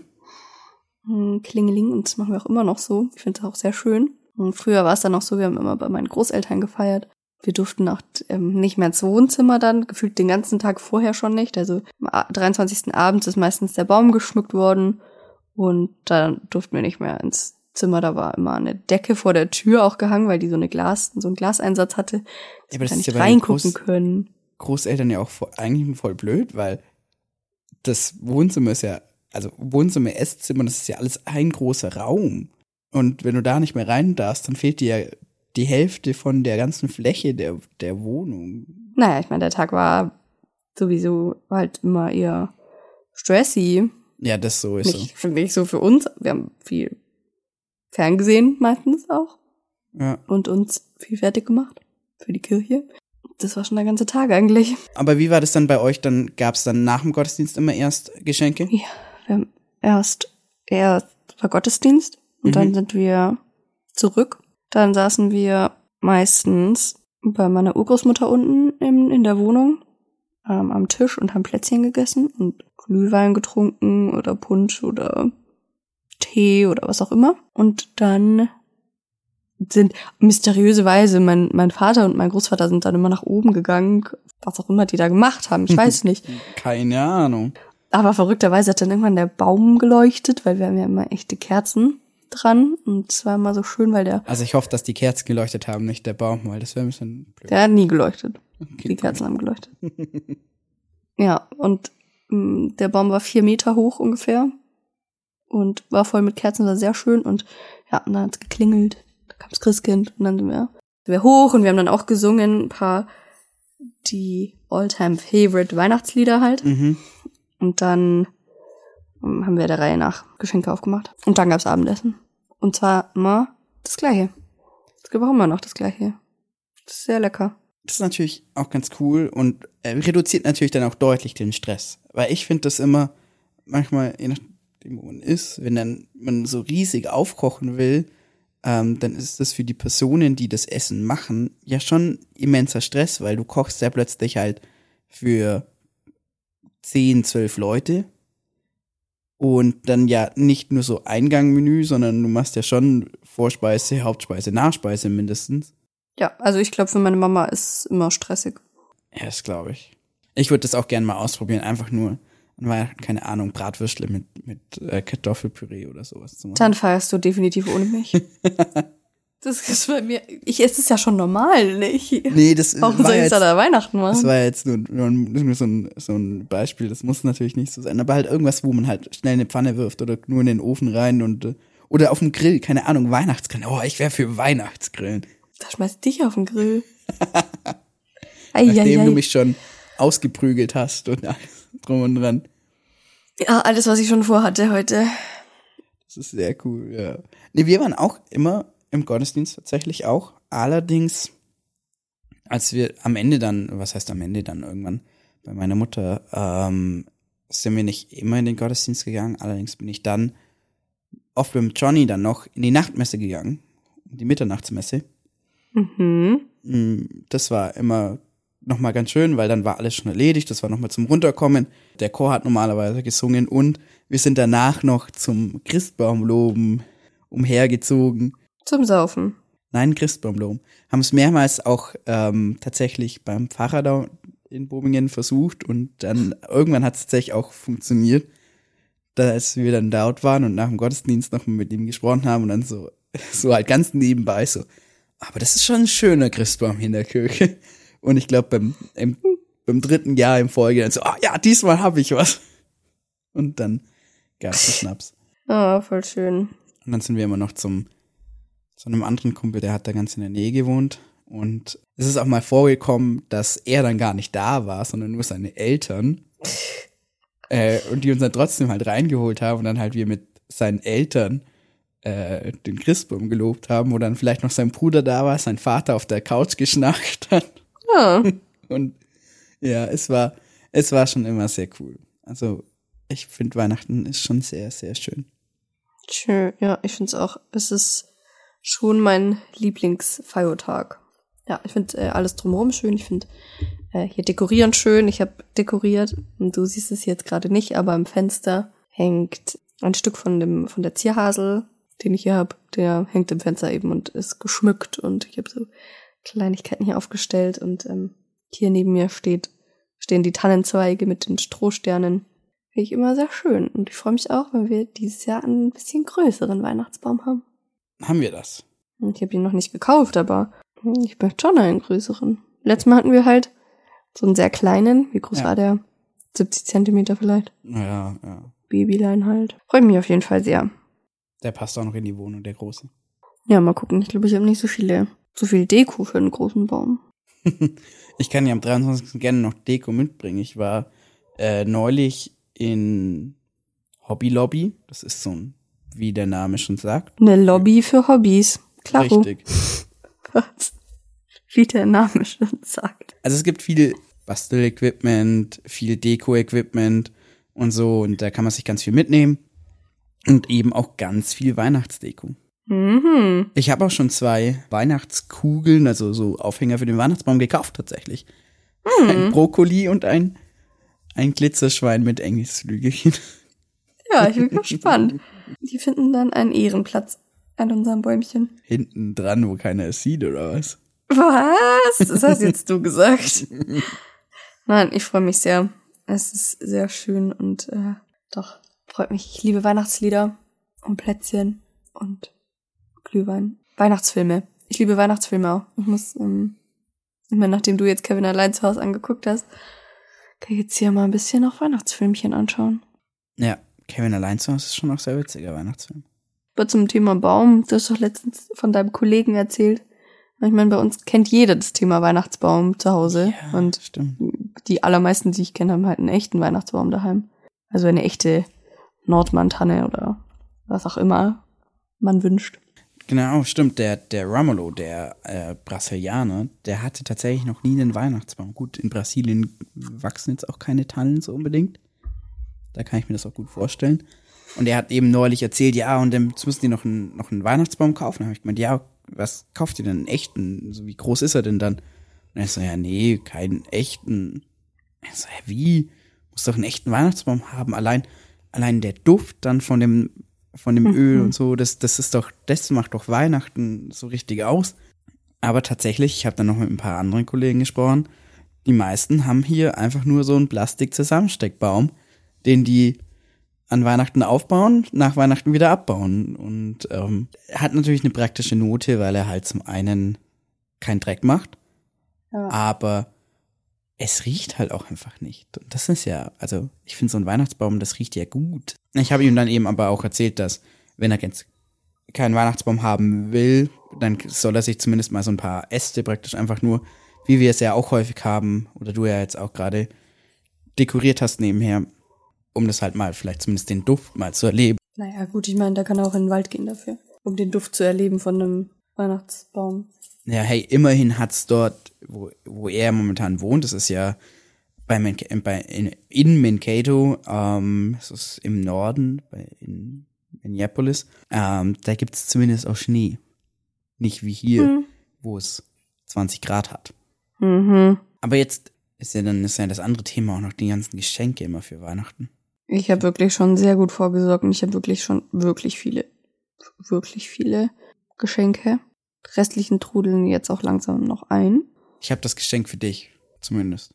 Klingeling, und das machen wir auch immer noch so. Ich finde das auch sehr schön. Und früher war es dann auch so, wir haben immer bei meinen Großeltern gefeiert. Wir durften auch nicht mehr ins Wohnzimmer dann, gefühlt den ganzen Tag vorher schon nicht. Also am 23. abends ist meistens der Baum geschmückt worden und dann durften wir nicht mehr ins Zimmer. Da war immer eine Decke vor der Tür auch gehangen, weil die so einen Glaseinsatz hatte, dass wir da nicht reingucken können. Großeltern ja auch eigentlich voll blöd, weil das Wohnzimmer ist ja, also Wohnzimmer, Esszimmer, das ist ja alles ein großer Raum. Und wenn du da nicht mehr rein darfst, dann fehlt dir ja die Hälfte von der ganzen Fläche der Wohnung. Naja, ich meine, der Tag war sowieso halt immer eher stressy. Ja, das so ist so. Nicht so für uns. Wir haben viel ferngesehen meistens auch. Ja. Und uns viel fertig gemacht für die Kirche. Das war schon der ganze Tag eigentlich. Aber wie war das dann bei euch? Dann gab es dann nach dem Gottesdienst immer erst Geschenke? Ja, wir haben erst war Gottesdienst und dann sind wir zurück. Dann saßen wir meistens bei meiner Urgroßmutter unten in der Wohnung am Tisch und haben Plätzchen gegessen und Glühwein getrunken oder Punsch oder Tee oder was auch immer. Und dann sind mysteriöserweise mein Vater und mein Großvater sind dann immer nach oben gegangen, was auch immer die da gemacht haben, ich weiß nicht. Keine Ahnung. Aber verrückterweise hat dann irgendwann der Baum geleuchtet, weil wir haben ja immer echte Kerzen dran und es war immer so schön, weil Also ich hoffe, dass die Kerzen geleuchtet haben, nicht der Baum, weil das wäre ein bisschen blöd. Der hat nie geleuchtet. Okay, die Kerzen haben geleuchtet. Ja, und der Baum war 4 Meter hoch ungefähr und war voll mit Kerzen, war sehr schön und ja, und dann hat's geklingelt, da kam das Christkind und dann sind wir hoch und wir haben dann auch gesungen, ein paar die All-Time-Favorite Weihnachtslieder halt. Und dann haben wir der Reihe nach Geschenke aufgemacht. Und dann gab's Abendessen. Und zwar immer das Gleiche. Es gibt auch immer noch das Gleiche. Das ist sehr lecker. Das ist natürlich auch ganz cool und reduziert natürlich dann auch deutlich den Stress. Weil ich finde das immer, manchmal, je nachdem, wo man ist, wenn dann man so riesig aufkochen will, dann ist das für die Personen, die das Essen machen, ja schon immenser Stress, weil du kochst ja plötzlich halt für 10, 12 Leute und dann ja nicht nur so Eingangmenü, sondern du machst ja schon Vorspeise, Hauptspeise, Nachspeise mindestens. Ja, also ich glaube, für meine Mama ist es immer stressig. Ja, das glaube ich. Ich würde das auch gerne mal ausprobieren, einfach nur, keine Ahnung, Bratwürstle mit Kartoffelpüree oder sowas zu machen. Dann feierst du definitiv ohne mich. Das ist bei mir, ich esse es ja schon normal, nicht? Nee, das Warum soll ich da Weihnachten machen? Das war jetzt nur so ein Beispiel, das muss natürlich nicht so sein, aber halt irgendwas, wo man halt schnell eine Pfanne wirft oder nur in den Ofen rein und oder auf dem Grill, keine Ahnung, Weihnachtsgrillen. Oh, ich wäre für Weihnachtsgrillen. Da schmeißt dich auf den Grill. Nachdem du mich schon ausgeprügelt hast und alles drum und dran. Ja, alles, was ich schon vorhatte heute. Das ist sehr cool, ja. Nee, wir waren auch immer im Gottesdienst tatsächlich auch. Allerdings, als wir am Ende dann, was heißt am Ende dann irgendwann bei meiner Mutter, sind wir nicht immer in den Gottesdienst gegangen. Allerdings bin ich dann oft mit Johnny dann noch in die Nachtmesse gegangen. Die Mitternachtsmesse. Das war immer nochmal ganz schön, weil dann war alles schon erledigt. Das war nochmal zum Runterkommen. Der Chor hat normalerweise gesungen und wir sind danach noch zum Christbaumloben umhergezogen. Zum Saufen? Nein, Christbaumloben. Haben es mehrmals auch tatsächlich beim Pfarrer da in Bobingen versucht und dann irgendwann hat es tatsächlich auch funktioniert, als wir dann dort waren und nach dem Gottesdienst noch mit ihm gesprochen haben und dann so halt ganz nebenbei so, aber das ist schon ein schöner Christbaum in der Kirche. Und ich glaube, beim 3. Jahr im Folge dann so, ja, diesmal habe ich was. Und dann gab es Schnaps. Ah, voll schön. Und dann sind wir immer noch zu einem anderen Kumpel, der hat da ganz in der Nähe gewohnt. Und es ist auch mal vorgekommen, dass er dann gar nicht da war, sondern nur seine Eltern. Und die uns dann trotzdem halt reingeholt haben und dann halt wir mit seinen Eltern den Christbaum gelobt haben, wo dann vielleicht noch sein Bruder da war, sein Vater auf der Couch geschnarcht hat. Ja. Und ja, es war schon immer sehr cool. Also ich finde, Weihnachten ist schon sehr, sehr schön. Schön, ja, ich finde es auch. Es ist schon mein Lieblingsfeiertag. Ja, ich finde alles drumherum schön. Ich finde hier dekorieren schön. Ich habe dekoriert und du siehst es jetzt gerade nicht, aber im Fenster hängt ein Stück von der Zierhasel, den ich hier habe. Der hängt im Fenster eben und ist geschmückt und ich habe so Kleinigkeiten hier aufgestellt und hier neben mir stehen die Tannenzweige mit den Strohsternen. Finde ich immer sehr schön und ich freue mich auch, wenn wir dieses Jahr einen bisschen größeren Weihnachtsbaum haben. Haben wir das? Ich habe ihn noch nicht gekauft, aber ich möchte schon einen größeren. Letztes Mal hatten wir halt so einen sehr kleinen. Wie groß war der? 70 Zentimeter vielleicht. Ja. Babylein halt. Freut mich auf jeden Fall sehr. Der passt auch noch in die Wohnung, der große. Ja, mal gucken. Ich glaube, ich habe nicht so viel Deko für einen großen Baum. Ich kann ja am 23. gerne noch Deko mitbringen. Ich war neulich in Hobby Lobby. Das ist so ein, wie der Name schon sagt. Eine Lobby für Hobbys. Klaro. Richtig. Was? Wie der Name schon sagt. Also es gibt viel Bastel-Equipment, viel Deko-Equipment und so. Und da kann man sich ganz viel mitnehmen. Und eben auch ganz viel Weihnachtsdeko. Mhm. Ich habe auch schon 2 Weihnachtskugeln, also so Aufhänger für den Weihnachtsbaum gekauft tatsächlich. Ein Brokkoli und ein Glitzerschwein mit Engelsflügelchen. Ja, ich bin gespannt. Die finden dann einen Ehrenplatz an unserem Bäumchen. Hinten dran, wo keiner es sieht, oder was? Was? Das hast jetzt du gesagt. Nein, ich freue mich sehr. Es ist sehr schön und doch, freut mich. Ich liebe Weihnachtslieder und Plätzchen und Glühwein. Weihnachtsfilme. Ich liebe Weihnachtsfilme auch. Ich muss, ich meine, nachdem du jetzt Kevin allein zu Hause angeguckt hast, kann ich jetzt hier mal ein bisschen noch Weihnachtsfilmchen anschauen. Ja, Kevin allein zu Hause ist schon auch sehr witziger Weihnachtsfilm. Aber zum Thema Baum, du hast doch letztens von deinem Kollegen erzählt. Ich meine, bei uns kennt jeder das Thema Weihnachtsbaum zu Hause. Ja, und stimmt. Die allermeisten, die ich kenne, haben halt einen echten Weihnachtsbaum daheim. Also eine echte Nordmann-Tanne oder was auch immer man wünscht. Genau, stimmt. Der Romolo, der Brasilianer, der hatte tatsächlich noch nie einen Weihnachtsbaum. Gut, in Brasilien wachsen jetzt auch keine Tannen so unbedingt. Da kann ich mir das auch gut vorstellen. Und er hat eben neulich erzählt, ja, und dann müssen die noch einen Weihnachtsbaum kaufen. Da habe ich gemeint, ja, was kauft ihr denn? Einen echten? So, wie groß ist er denn dann? Und er so, ja, nee, keinen echten. Ich so, ja, wie? Muss doch einen echten Weihnachtsbaum haben. Allein der Duft dann von dem Öl und so, das macht doch Weihnachten so richtig aus. Aber tatsächlich, ich habe dann noch mit ein paar anderen Kollegen gesprochen, die meisten haben hier einfach nur so einen Plastik-Zusammensteckbaum, den die an Weihnachten aufbauen, nach Weihnachten wieder abbauen. Und hat natürlich eine praktische Note, weil er halt zum einen keinen Dreck macht, aber es riecht halt auch einfach nicht. Und das ist ja, also ich finde so ein Weihnachtsbaum, das riecht ja gut. Ich habe ihm dann eben aber auch erzählt, dass wenn er jetzt keinen Weihnachtsbaum haben will, dann soll er sich zumindest mal so ein paar Äste praktisch einfach nur, wie wir es ja auch häufig haben, oder du ja jetzt auch gerade dekoriert hast nebenher, um das halt mal, vielleicht zumindest den Duft mal zu erleben. Naja, gut, ich meine, da kann er auch in den Wald gehen dafür, um den Duft zu erleben von einem Weihnachtsbaum. Ja, hey, immerhin hat's dort, wo er momentan wohnt, das ist ja in Mankato, das ist im Norden, in Minneapolis, da gibt's zumindest auch Schnee. Nicht wie hier, wo es 20 Grad hat. Mhm. Aber jetzt ist ja das andere Thema auch noch die ganzen Geschenke immer für Weihnachten. Ich habe wirklich schon sehr gut vorgesorgt und ich habe wirklich schon wirklich viele Geschenke. Die restlichen trudeln jetzt auch langsam noch ein. Ich habe das Geschenk für dich, zumindest.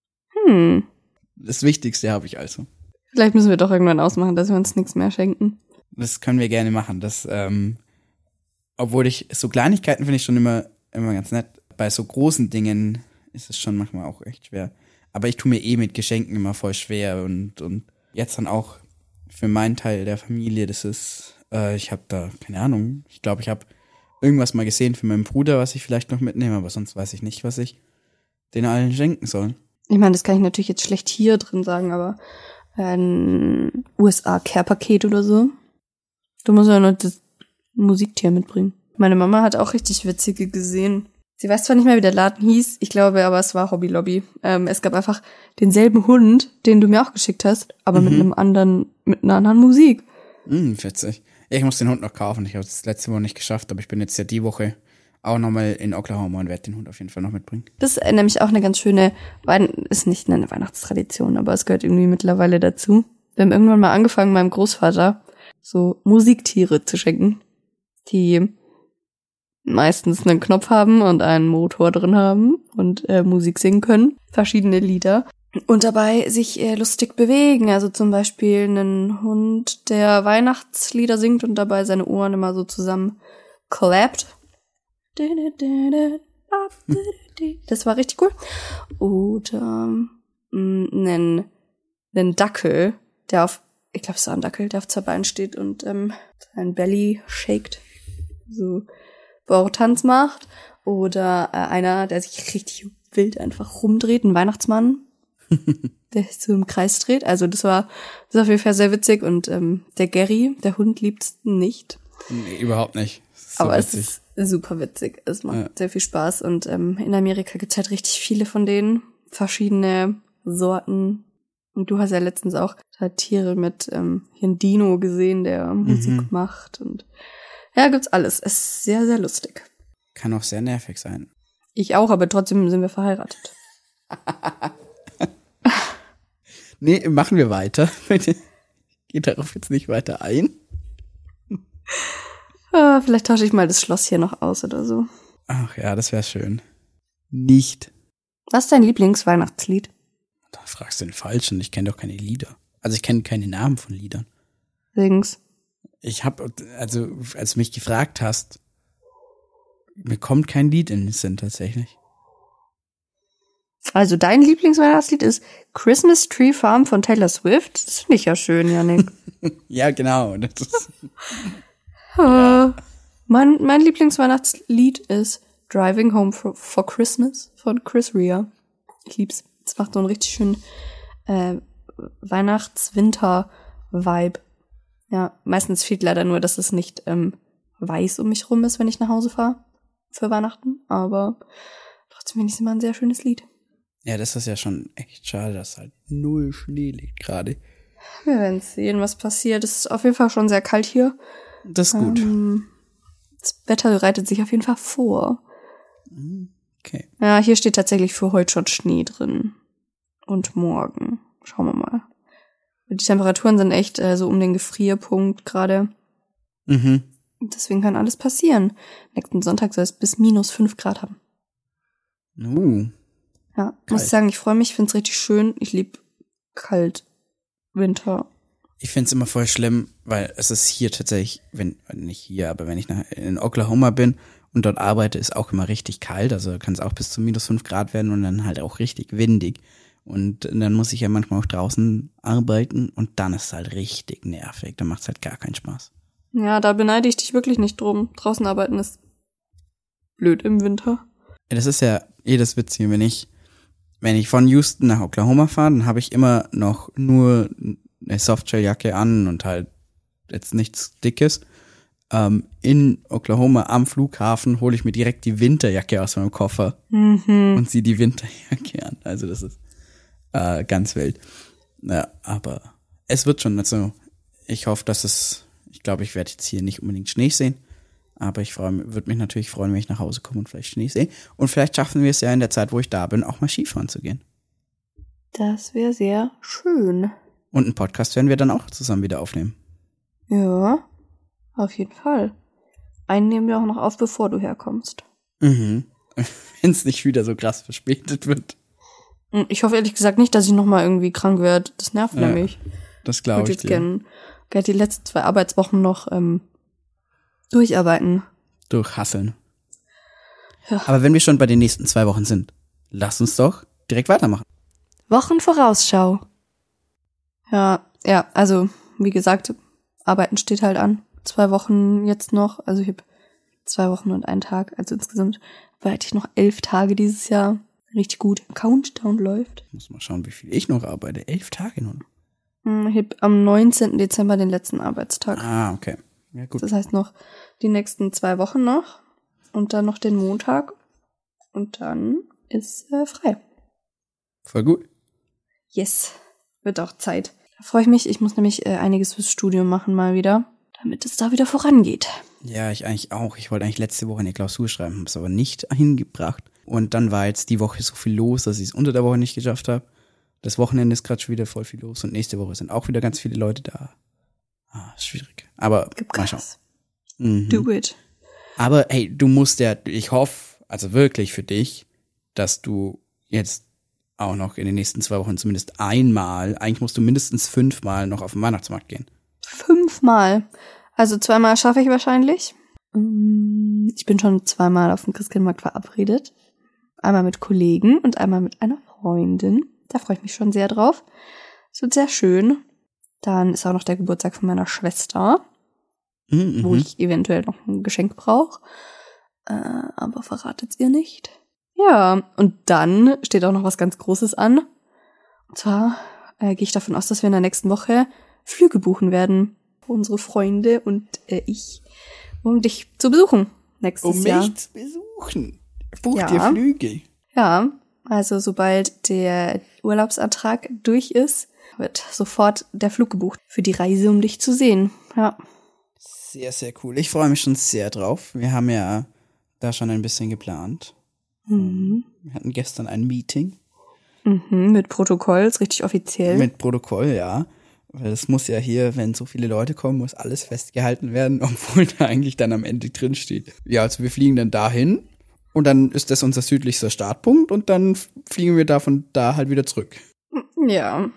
Das Wichtigste habe ich also. Vielleicht müssen wir doch irgendwann ausmachen, dass wir uns nichts mehr schenken. Das können wir gerne machen. Das, obwohl so Kleinigkeiten finde ich schon immer ganz nett. Bei so großen Dingen ist es schon manchmal auch echt schwer. Aber ich tue mir mit Geschenken immer voll schwer und jetzt dann auch für meinen Teil der Familie, das ist, ich habe da, keine Ahnung, ich glaube, ich habe irgendwas mal gesehen für meinen Bruder, was ich vielleicht noch mitnehme, aber sonst weiß ich nicht, was ich den allen schenken soll. Ich meine, das kann ich natürlich jetzt schlecht hier drin sagen, aber ein USA-Care-Paket oder so. Du musst ja noch ein Musiktier mitbringen. Meine Mama hat auch richtig witzige gesehen. Sie weiß zwar nicht mehr, wie der Laden hieß, ich glaube, aber es war Hobby Lobby. Es gab einfach denselben Hund, den du mir auch geschickt hast, aber mit einer anderen Musik. Witzig. Ich muss den Hund noch kaufen. Ich habe es das letzte Woche nicht geschafft, aber ich bin jetzt ja die Woche auch nochmal in Oklahoma und werde den Hund auf jeden Fall noch mitbringen. Das ist nämlich auch eine ganz schöne, ist nicht eine Weihnachtstradition, aber es gehört irgendwie mittlerweile dazu. Wir haben irgendwann mal angefangen, meinem Großvater so Musiktiere zu schenken, die meistens einen Knopf haben und einen Motor drin haben und Musik singen können, verschiedene Lieder und dabei sich lustig bewegen. Also zum Beispiel einen Hund, der Weihnachtslieder singt und dabei seine Ohren immer so zusammen clappt. Das war richtig cool. Oder einen Dackel, der ich glaube, es war ein Dackel, der auf zwei Beinen steht und sein Belly shakt, so Bauchtanz macht. Oder einer, der sich richtig wild einfach rumdreht, ein Weihnachtsmann, der sich so im Kreis dreht. Also das ist auf jeden Fall sehr witzig. Und der Gary, der Hund, liebt's nicht. Nee, überhaupt nicht. So aber witzig. Es ist super witzig. Es macht sehr viel Spaß. Und in Amerika gibt's halt richtig viele von denen. Verschiedene Sorten. Und du hast ja letztens auch halt Tiere mit hier ein Dino gesehen, der Musik macht. Und ja, gibt's alles. Es ist sehr, sehr lustig. Kann auch sehr nervig sein. Ich auch, aber trotzdem sind wir verheiratet. Nee, machen wir weiter. Geht darauf jetzt nicht weiter ein. Vielleicht tausche ich mal das Schloss hier noch aus oder so. Ach ja, das wäre schön. Nicht. Was ist dein Lieblingsweihnachtslied? Da fragst du den Falschen. Ich kenne doch keine Lieder. Also ich kenne keine Namen von Liedern. Sing's. Ich habe, also als du mich gefragt hast, mir kommt kein Lied in den Sinn tatsächlich. Also dein Lieblingsweihnachtslied ist Christmas Tree Farm von Taylor Swift. Das finde ich ja schön, Jannik. Ja, genau. Das ist Mein Lieblingsweihnachtslied ist Driving Home for Christmas von Chris Rea. Ich lieb's. Es macht so einen richtig schönen Weihnachts-Winter-Vibe. Ja, meistens fehlt leider nur, dass es nicht weiß um mich rum ist, wenn ich nach Hause fahre für Weihnachten. Aber trotzdem finde ich es immer ein sehr schönes Lied. ja, das ist ja schon echt schade, dass halt 0 Schnee liegt gerade. Wir werden sehen, was passiert. Es ist auf jeden Fall schon sehr kalt hier. Das ist gut. Das Wetter bereitet sich auf jeden Fall vor. Okay. Ja, hier steht tatsächlich für heute schon Schnee drin. Und morgen. Schauen wir mal. Die Temperaturen sind echt so um den Gefrierpunkt gerade. Deswegen kann alles passieren. Nächsten Sonntag soll es bis -5 Grad haben. Ja, muss ich sagen, ich freue mich, finde es richtig schön. Ich liebe kalt, Winter. Ich finde es immer voll schlimm, weil es ist hier tatsächlich, nicht hier, aber wenn ich in Oklahoma bin und dort arbeite, ist auch immer richtig kalt. Also kann es auch bis zu -5 Grad werden und dann halt auch richtig windig. Und dann muss ich ja manchmal auch draußen arbeiten und dann ist es halt richtig nervig. Dann macht es halt gar keinen Spaß. Ja, da beneide ich dich wirklich nicht drum. Draußen arbeiten ist blöd im Winter. Ja, das ist ja das Witzige, wenn ich von Houston nach Oklahoma fahre, dann habe ich immer noch nur eine Softshelljacke an und halt jetzt nichts Dickes. In Oklahoma am Flughafen hole ich mir direkt die Winterjacke aus meinem Koffer und ziehe die Winterjacke an. Also das ist ganz wild. Ja, aber es wird schon, also ich hoffe, ich glaube, ich werde jetzt hier nicht unbedingt Schnee sehen, aber würde mich natürlich freuen, wenn ich nach Hause komme und vielleicht Schnee sehe. Und vielleicht schaffen wir es ja in der Zeit, wo ich da bin, auch mal Skifahren zu gehen. Das wäre sehr schön. Und einen Podcast werden wir dann auch zusammen wieder aufnehmen. Ja, auf jeden Fall. Einen nehmen wir auch noch auf, bevor du herkommst. Wenn es nicht wieder so krass verspätet wird. Ich hoffe ehrlich gesagt nicht, dass ich nochmal irgendwie krank werde. Das nervt nämlich. Das glaube ich dir. Gerne die letzten 2 Arbeitswochen noch durcharbeiten. Durchhasseln. Ja. Aber wenn wir schon bei den nächsten 2 Wochen sind, lass uns doch direkt weitermachen. Wochenvorausschau. Ja, also wie gesagt, Arbeiten steht halt an. 2 Wochen jetzt noch. Also ich habe 2 Wochen und 1 Tag. Also insgesamt arbeite ich noch 11 Tage dieses Jahr. Richtig gut. Countdown läuft. Ich muss mal schauen, wie viel ich noch arbeite. 11 Tage nun. Ich habe am 19. Dezember den letzten Arbeitstag. Ah, okay. Ja, gut. Das heißt noch die nächsten 2 Wochen noch und dann noch den Montag und dann ist frei. Voll gut. Yes, wird auch Zeit. Da freue ich mich. Ich muss nämlich einiges fürs Studium machen mal wieder, damit es da wieder vorangeht. Ja, ich eigentlich auch. Ich wollte eigentlich letzte Woche eine Klausur schreiben, habe es aber nicht hingebracht. Und dann war jetzt die Woche so viel los, dass ich es unter der Woche nicht geschafft habe. Das Wochenende ist gerade schon wieder voll viel los und nächste Woche sind auch wieder ganz viele Leute da. Ist schwierig. Aber mal schauen. Do it. Aber hey, du musst ja, ich hoffe, also wirklich für dich, dass du jetzt auch noch in den nächsten 2 Wochen zumindest einmal, eigentlich musst du mindestens 5-mal noch auf den Weihnachtsmarkt gehen. 5-mal? Also 2-mal schaffe ich wahrscheinlich. Ich bin schon 2-mal auf dem Christkindlmarkt verabredet. Einmal mit Kollegen und einmal mit einer Freundin. Da freue ich mich schon sehr drauf. Es wird sehr schön. Dann ist auch noch der Geburtstag von meiner Schwester, wo ich eventuell noch ein Geschenk brauche. Aber verratet's ihr nicht. Ja, und dann steht auch noch was ganz Großes an. Und zwar gehe ich davon aus, dass wir in der nächsten Woche Flüge buchen werden. Unsere Freunde und ich, um dich zu besuchen nächstes Jahr. Um mich zu besuchen? Bucht ihr Flüge? Ja, also sobald der Urlaubsantrag durch ist, wird sofort der Flug gebucht für die Reise, um dich zu sehen. Ja. Sehr, sehr cool. Ich freue mich schon sehr drauf. Wir haben ja da schon ein bisschen geplant. Wir hatten gestern ein Meeting. Mit Protokoll, ist richtig offiziell. Mit Protokoll, ja. Weil es muss ja hier, wenn so viele Leute kommen, muss alles festgehalten werden, obwohl da eigentlich dann am Ende drin steht. Ja, also wir fliegen dann dahin und dann ist das unser südlichster Startpunkt und dann fliegen wir von da halt wieder zurück. Ja.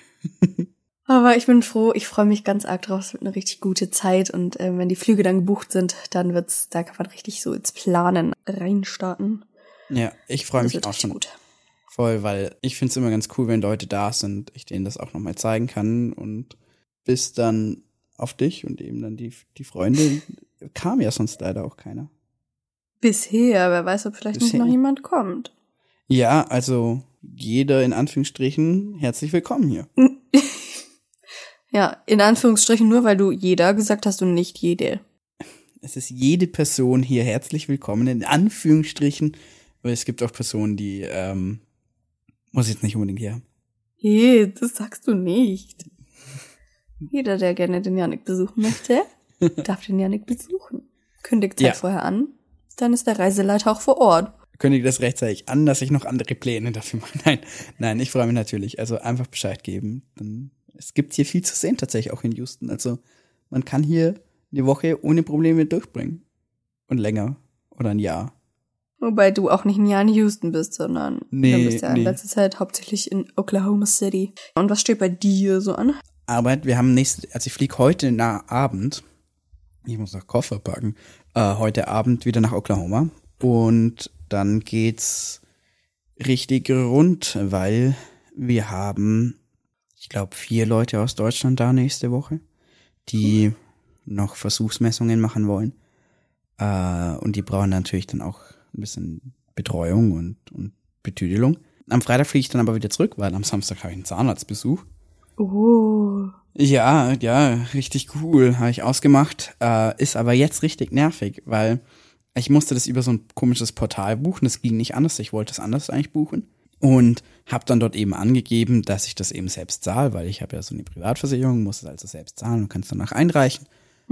Aber ich bin froh, ich freue mich ganz arg drauf, es wird eine richtig gute Zeit und wenn die Flüge dann gebucht sind, dann da kann man richtig so ins Planen reinstarten. Ja, ich freue mich auch schon. Gut. Voll, weil ich finde es immer ganz cool, wenn Leute da sind, ich denen das auch nochmal zeigen kann und bis dann auf dich und eben dann die Freunde, kam ja sonst leider auch keiner. Bisher, wer weiß, ob vielleicht nicht noch jemand kommt. Ja, also jeder in Anführungsstrichen herzlich willkommen hier. Ja, in Anführungsstrichen nur, weil du jeder gesagt hast und nicht jede. Es ist jede Person hier herzlich willkommen, in Anführungsstrichen, weil es gibt auch Personen, die muss ich jetzt nicht unbedingt her. Hey, das sagst du nicht. Jeder, der gerne den Jannik besuchen möchte, darf den Jannik besuchen. Kündigt Zeit vorher an, dann ist der Reiseleiter auch vor Ort. Kündigt das rechtzeitig an, dass ich noch andere Pläne dafür mache. Nein, ich freue mich natürlich. Also einfach Bescheid geben. Es gibt hier viel zu sehen tatsächlich auch in Houston. Also man kann hier eine Woche ohne Probleme durchbringen. Und länger. Oder ein Jahr. Wobei du auch nicht ein Jahr in Houston bist, sondern du bist ja in letzter Zeit hauptsächlich in Oklahoma City. Und was steht bei dir so an? Arbeit, wir haben ich fliege heute Abend, ich muss noch Koffer packen, heute Abend wieder nach Oklahoma. Und dann geht's richtig rund, weil wir haben, ich glaube, 4 Leute aus Deutschland da nächste Woche, die noch Versuchsmessungen machen wollen. Und die brauchen natürlich dann auch ein bisschen Betreuung und Betüdelung. Am Freitag fliege ich dann aber wieder zurück, weil am Samstag habe ich einen Zahnarztbesuch. Oh. Ja, richtig cool, habe ich ausgemacht. Ist aber jetzt richtig nervig, weil ich musste das über so ein komisches Portal buchen. Das ging nicht anders, ich wollte es anders eigentlich buchen. Und habe dann dort eben angegeben, dass ich das eben selbst zahle, weil ich habe ja so eine Privatversicherung, muss es also selbst zahlen und kann es danach einreichen.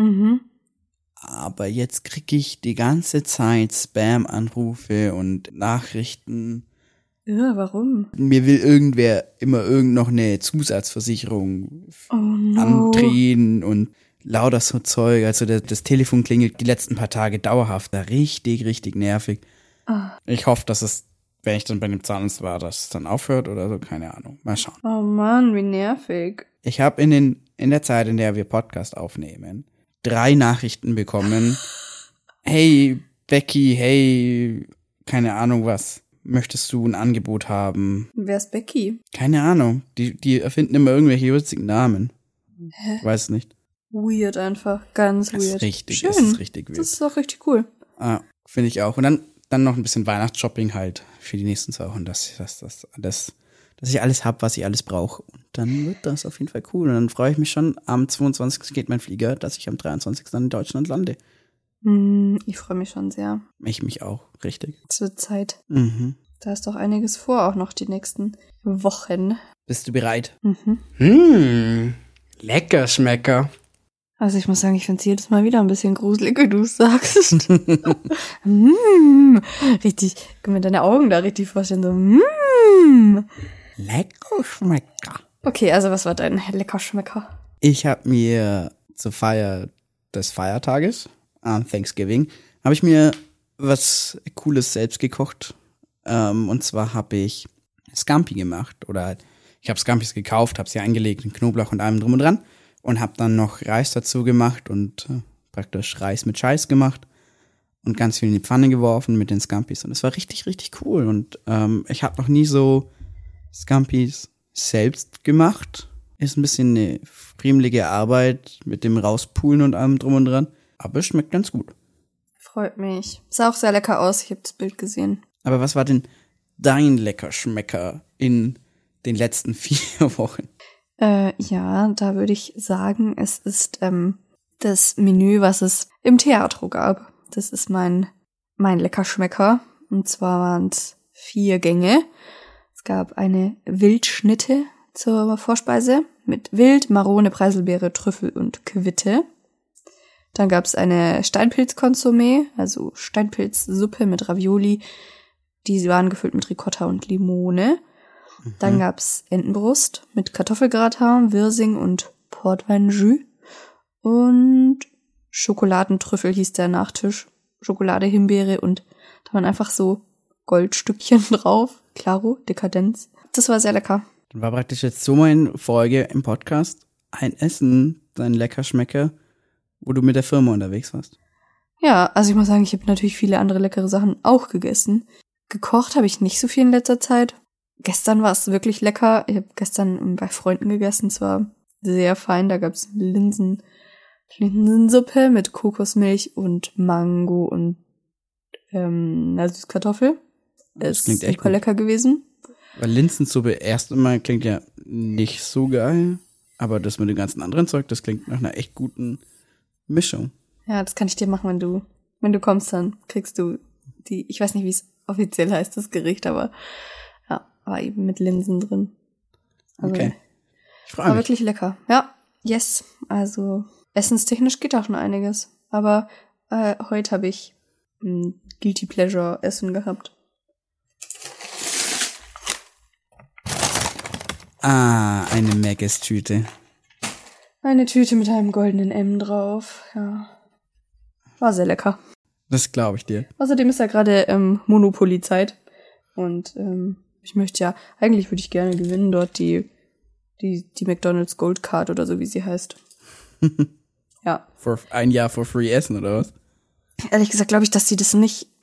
Aber jetzt kriege ich die ganze Zeit Spam-Anrufe und Nachrichten. Ja, warum? Mir will irgendwer immer noch eine Zusatzversicherung andrehen und lauter so Zeug. Also das Telefon klingelt die letzten paar Tage dauerhaft. Da richtig nervig. Ich hoffe, dass es, wenn ich dann bei dem Zahnarzt war, dass es dann aufhört oder so. Keine Ahnung. Mal schauen. Oh Mann, wie nervig. Ich habe in der Zeit, in der wir Podcast aufnehmen, 3 Nachrichten bekommen. Hey, Becky, hey, keine Ahnung was. Möchtest du ein Angebot haben? Wer ist Becky? Keine Ahnung. Die erfinden immer irgendwelche witzigen Namen. Hä? Ich weiß nicht. Weird einfach. Ganz das weird. Ist richtig, schön. Das ist richtig weird. Das ist auch richtig cool. Finde ich auch. Und dann noch ein bisschen Weihnachtsshopping halt für die nächsten 2 Wochen, dass dass ich alles habe, was ich alles brauche. Und dann wird das auf jeden Fall cool. Und dann freue ich mich schon, am 22. geht mein Flieger, dass ich am 23. dann in Deutschland lande. Ich freue mich schon sehr. Ich mich auch, richtig. Es wird Zeit. Mhm. Da ist doch einiges vor, auch noch die nächsten Wochen. Bist du bereit? Lecker Schmecker. Also ich muss sagen, ich finde es jedes Mal wieder ein bisschen gruselig, wie du es sagst. Richtig, ich kann mir deine Augen da richtig vorstellen. So, Lecker Schmecker. Okay, also was war dein Leckerschmecker? Ich habe mir zur Feier des Feiertages, an Thanksgiving, habe ich mir was Cooles selbst gekocht. Und zwar habe ich Scampi gemacht. Oder ich habe Scampis gekauft, habe sie eingelegt in Knoblauch und allem drum und dran. Und habe dann noch Reis dazu gemacht und praktisch Reis mit Scheiß gemacht. Und ganz viel in die Pfanne geworfen mit den Scampis. Und es war richtig, richtig cool. Und ich habe noch nie so Scampis selbst gemacht. Ist ein bisschen eine friemelige Arbeit mit dem Rauspulen und allem drum und dran. Aber es schmeckt ganz gut. Freut mich. Sah auch sehr lecker aus, ich habe das Bild gesehen. Aber was war denn dein Leckerschmecker in den letzten 4 Wochen? Ja, da würde ich sagen, es ist das Menü, was es im Theatro gab. Das ist mein Leckerschmecker. Und zwar waren es 4 Gänge. Es gab eine Wildschnitte zur Vorspeise mit Wild, Marone, Preiselbeere, Trüffel und Quitte. Dann gab es eine Steinpilz-Konsommee, also Steinpilzsuppe mit Ravioli. Die waren gefüllt mit Ricotta und Limone. Dann gab's Entenbrust mit Kartoffelgratin, Wirsing und Portweinjus. Und Schokoladentrüffel hieß der Nachtisch. Schokolade, Himbeere und da waren einfach so Goldstückchen drauf. Claro, Dekadenz. Das war sehr lecker. Dann war praktisch jetzt so meine Folge im Podcast. Ein Essen, dein Leckerschmecker, wo du mit der Firma unterwegs warst. Ja, also ich muss sagen, ich habe natürlich viele andere leckere Sachen auch gegessen. Gekocht habe ich nicht so viel in letzter Zeit. Gestern war es wirklich lecker. Ich habe gestern bei Freunden gegessen. Es war sehr fein. Da gab es Linsensuppe mit Kokosmilch und Mango und Süßkartoffel. Das klingt echt super gut. lecker gewesen. Weil Linsensuppe erst einmal klingt ja nicht so geil. Aber das mit dem ganzen anderen Zeug, das klingt nach einer echt guten Mischung. Ja, das kann ich dir machen, wenn du kommst, dann kriegst du die, ich weiß nicht, wie es offiziell heißt, das Gericht, aber ja, war eben mit Linsen drin. Also, Okay. Ich freue war mich. wirklich lecker. Ja, yes. Also essenstechnisch geht auch schon einiges. Aber heute habe ich ein Guilty Pleasure Essen gehabt. Eine Maggis-Tüte. Eine Tüte mit einem goldenen M drauf. Ja. War sehr lecker. Das glaube ich dir. Außerdem ist ja gerade Monopoly-Zeit. Und eigentlich würde ich gerne gewinnen dort die McDonald's Gold Card oder so, wie sie heißt. Ja. Ein Jahr for free essen, oder was? Ehrlich gesagt glaube ich, dass dass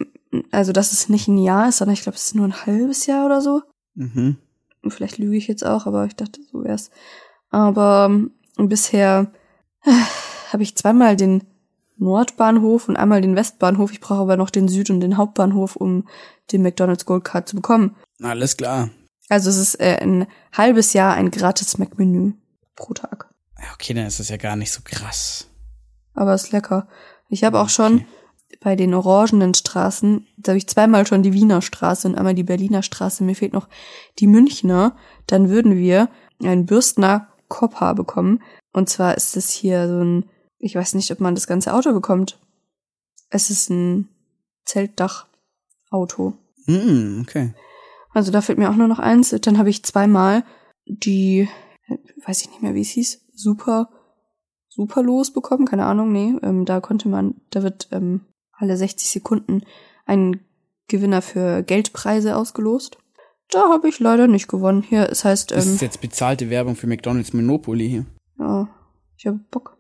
es nicht ein Jahr ist, sondern ich glaube, es ist nur ein halbes Jahr oder so. Mhm. Vielleicht lüge ich jetzt auch, aber ich dachte, so wär's. Aber bisher habe ich zweimal den Nordbahnhof und einmal den Westbahnhof. Ich brauche aber noch den Süd- und den Hauptbahnhof, um den McDonald's Gold Card zu bekommen. Alles klar. Also es ist ein halbes Jahr ein gratis Mac-Menü pro Tag. Ja, okay, dann ist das ja gar nicht so krass. Aber ist lecker. Ich habe auch schon bei den orangenen Straßen, da habe ich zweimal schon die Wiener Straße und einmal die Berliner Straße. Mir fehlt noch die Münchner. Dann würden wir einen Bürstner Kopfhaar bekommen. Und zwar ist es hier so ein, ich weiß nicht, ob man das ganze Auto bekommt. Es ist ein Zeltdach-Auto. Okay. Also da fehlt mir auch nur noch eins. Dann habe ich zweimal die, weiß ich nicht mehr, wie es hieß, super los bekommen. Keine Ahnung, nee. Da wird alle 60 Sekunden ein Gewinner für Geldpreise ausgelost. Da habe ich leider nicht gewonnen. Hier, es heißt, Das ist jetzt bezahlte Werbung für McDonald's Monopoly hier. ja, ich habe Bock.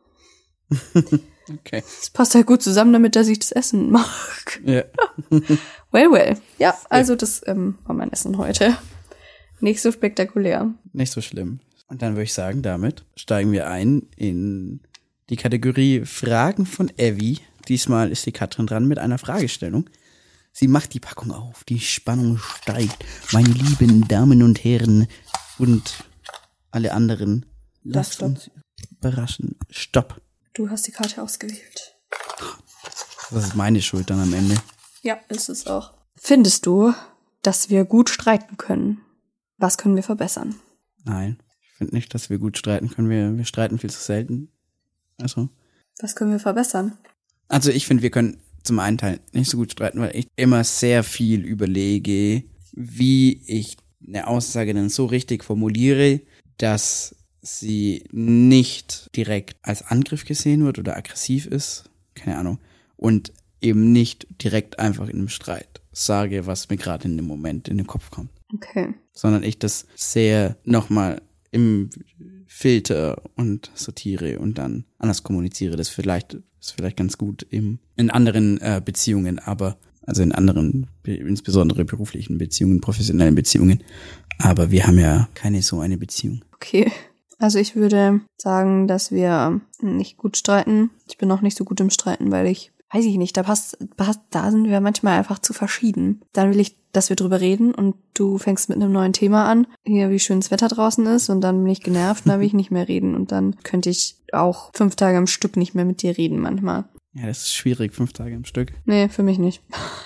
Okay. Es passt halt gut zusammen, damit er sich das Essen mag. Ja. Well. Ja, also das war mein Essen heute. Nicht so spektakulär. Nicht so schlimm. Und dann würde ich sagen, damit steigen wir ein in die Kategorie Fragen von Evie. Diesmal ist die Katrin dran mit einer Fragestellung. Sie macht die Packung auf, die Spannung steigt. Meine lieben Damen und Herren, und alle anderen. Lasst uns überraschen. Stopp. Du hast die Karte ausgewählt. Das ist meine Schuld dann am Ende. Ja, ist es auch. Findest du, dass wir gut streiten können? Was können wir verbessern? Nein, ich finde nicht, dass wir gut streiten können. Wir streiten viel zu selten. Also. Was können wir verbessern? Also ich finde, wir können zum einen Teil nicht so gut streiten, weil ich immer sehr viel überlege, wie ich eine Aussage dann so richtig formuliere, dass sie nicht direkt als Angriff gesehen wird oder aggressiv ist. Keine Ahnung. Und eben nicht direkt einfach in einem Streit sage, was mir gerade in dem Moment in den Kopf kommt. Okay. Sondern ich das sehr nochmal im Filter und sortiere und dann anders kommuniziere. Das ist vielleicht ganz gut in anderen Beziehungen, aber also in anderen, insbesondere beruflichen Beziehungen, professionellen Beziehungen. Aber wir haben ja keine so eine Beziehung. Okay. Also ich würde sagen, dass wir nicht gut streiten. Ich bin auch nicht so gut im Streiten, weil weiß ich nicht, da sind wir manchmal einfach zu verschieden. Dann will ich, dass wir drüber reden und du fängst mit einem neuen Thema an, hier wie schön das Wetter draußen ist und dann bin ich genervt und dann will ich nicht mehr reden und dann könnte ich auch 5 Tage am Stück nicht mehr mit dir reden manchmal. Ja, das ist schwierig, 5 Tage am Stück. Nee, für mich nicht.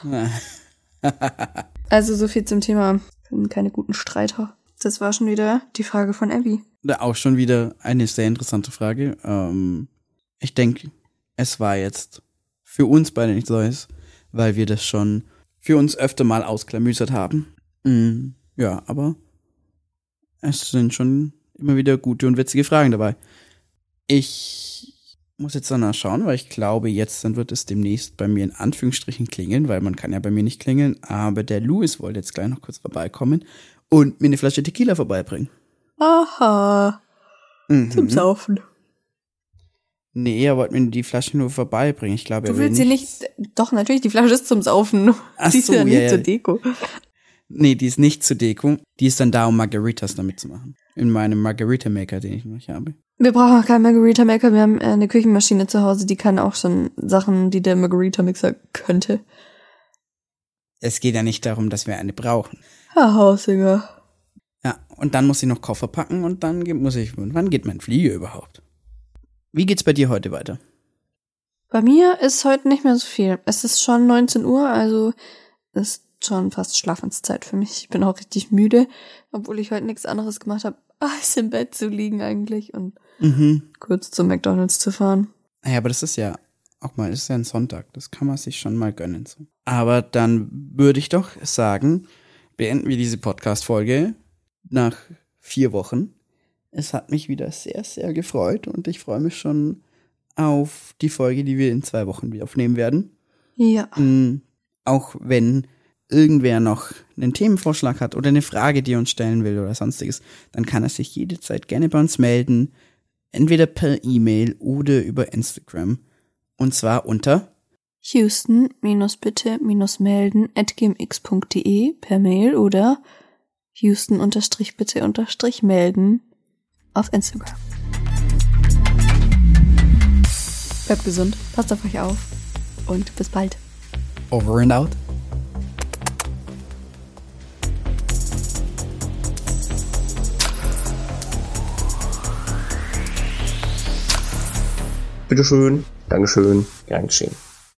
Also so viel zum Thema, sind keine guten Streiter. Das war schon wieder die Frage von Abby. Auch schon wieder eine sehr interessante Frage. Ich denke, es war jetzt für uns beide nichts Neues, weil wir das schon für uns öfter mal ausklamüsert haben. Ja, aber es sind schon immer wieder gute und witzige Fragen dabei. Ich muss jetzt danach schauen, weil ich glaube, jetzt dann wird es demnächst bei mir in Anführungsstrichen klingeln, weil man kann ja bei mir nicht klingeln, aber der Louis wollte jetzt gleich noch kurz vorbeikommen und mir eine Flasche Tequila vorbeibringen. Aha. Zum Saufen. Nee, er wollte mir die Flasche nur vorbeibringen. Ich glaube, du willst sie nicht. Doch, natürlich, die Flasche ist zum Saufen. Ach die ist so, ja nicht ja. zur Deko. Nee, die ist nicht zur Deko. Die ist dann da, um Margaritas damit zu machen. In meinem Margarita-Maker, den ich noch habe. Wir brauchen auch keinen Margarita-Maker. Wir haben eine Küchenmaschine zu Hause, die kann auch schon Sachen, die der Margarita-Mixer könnte. Es geht ja nicht darum, dass wir eine brauchen. Herr Hausinger. Ja, und dann muss ich noch Koffer packen und dann wann geht mein Flieger überhaupt? Wie geht's bei dir heute weiter? Bei mir ist heute nicht mehr so viel. Es ist schon 19 Uhr, also ist schon fast Schlafenszeit für mich. Ich bin auch richtig müde, obwohl ich heute nichts anderes gemacht habe, als im Bett zu liegen eigentlich und kurz zum McDonald's zu fahren. Ja, aber das ist ja auch mal, das ist ja ein Sonntag, das kann man sich schon mal gönnen. So. Aber dann würde ich doch sagen, beenden wir diese Podcast-Folge nach 4 Wochen. Es hat mich wieder sehr, sehr gefreut und ich freue mich schon auf die Folge, die wir in 2 Wochen wieder aufnehmen werden. Ja. Auch wenn irgendwer noch einen Themenvorschlag hat oder eine Frage, die er uns stellen will oder sonstiges, dann kann er sich jederzeit gerne bei uns melden. Entweder per E-Mail oder über Instagram. Und zwar unter Houston-bitte-melden@gmx.de per Mail oder Houston-bitte-melden auf Instagram. Bleibt gesund, passt auf euch auf und bis bald. Over and out. Bitteschön, Dankeschön, gern geschehen.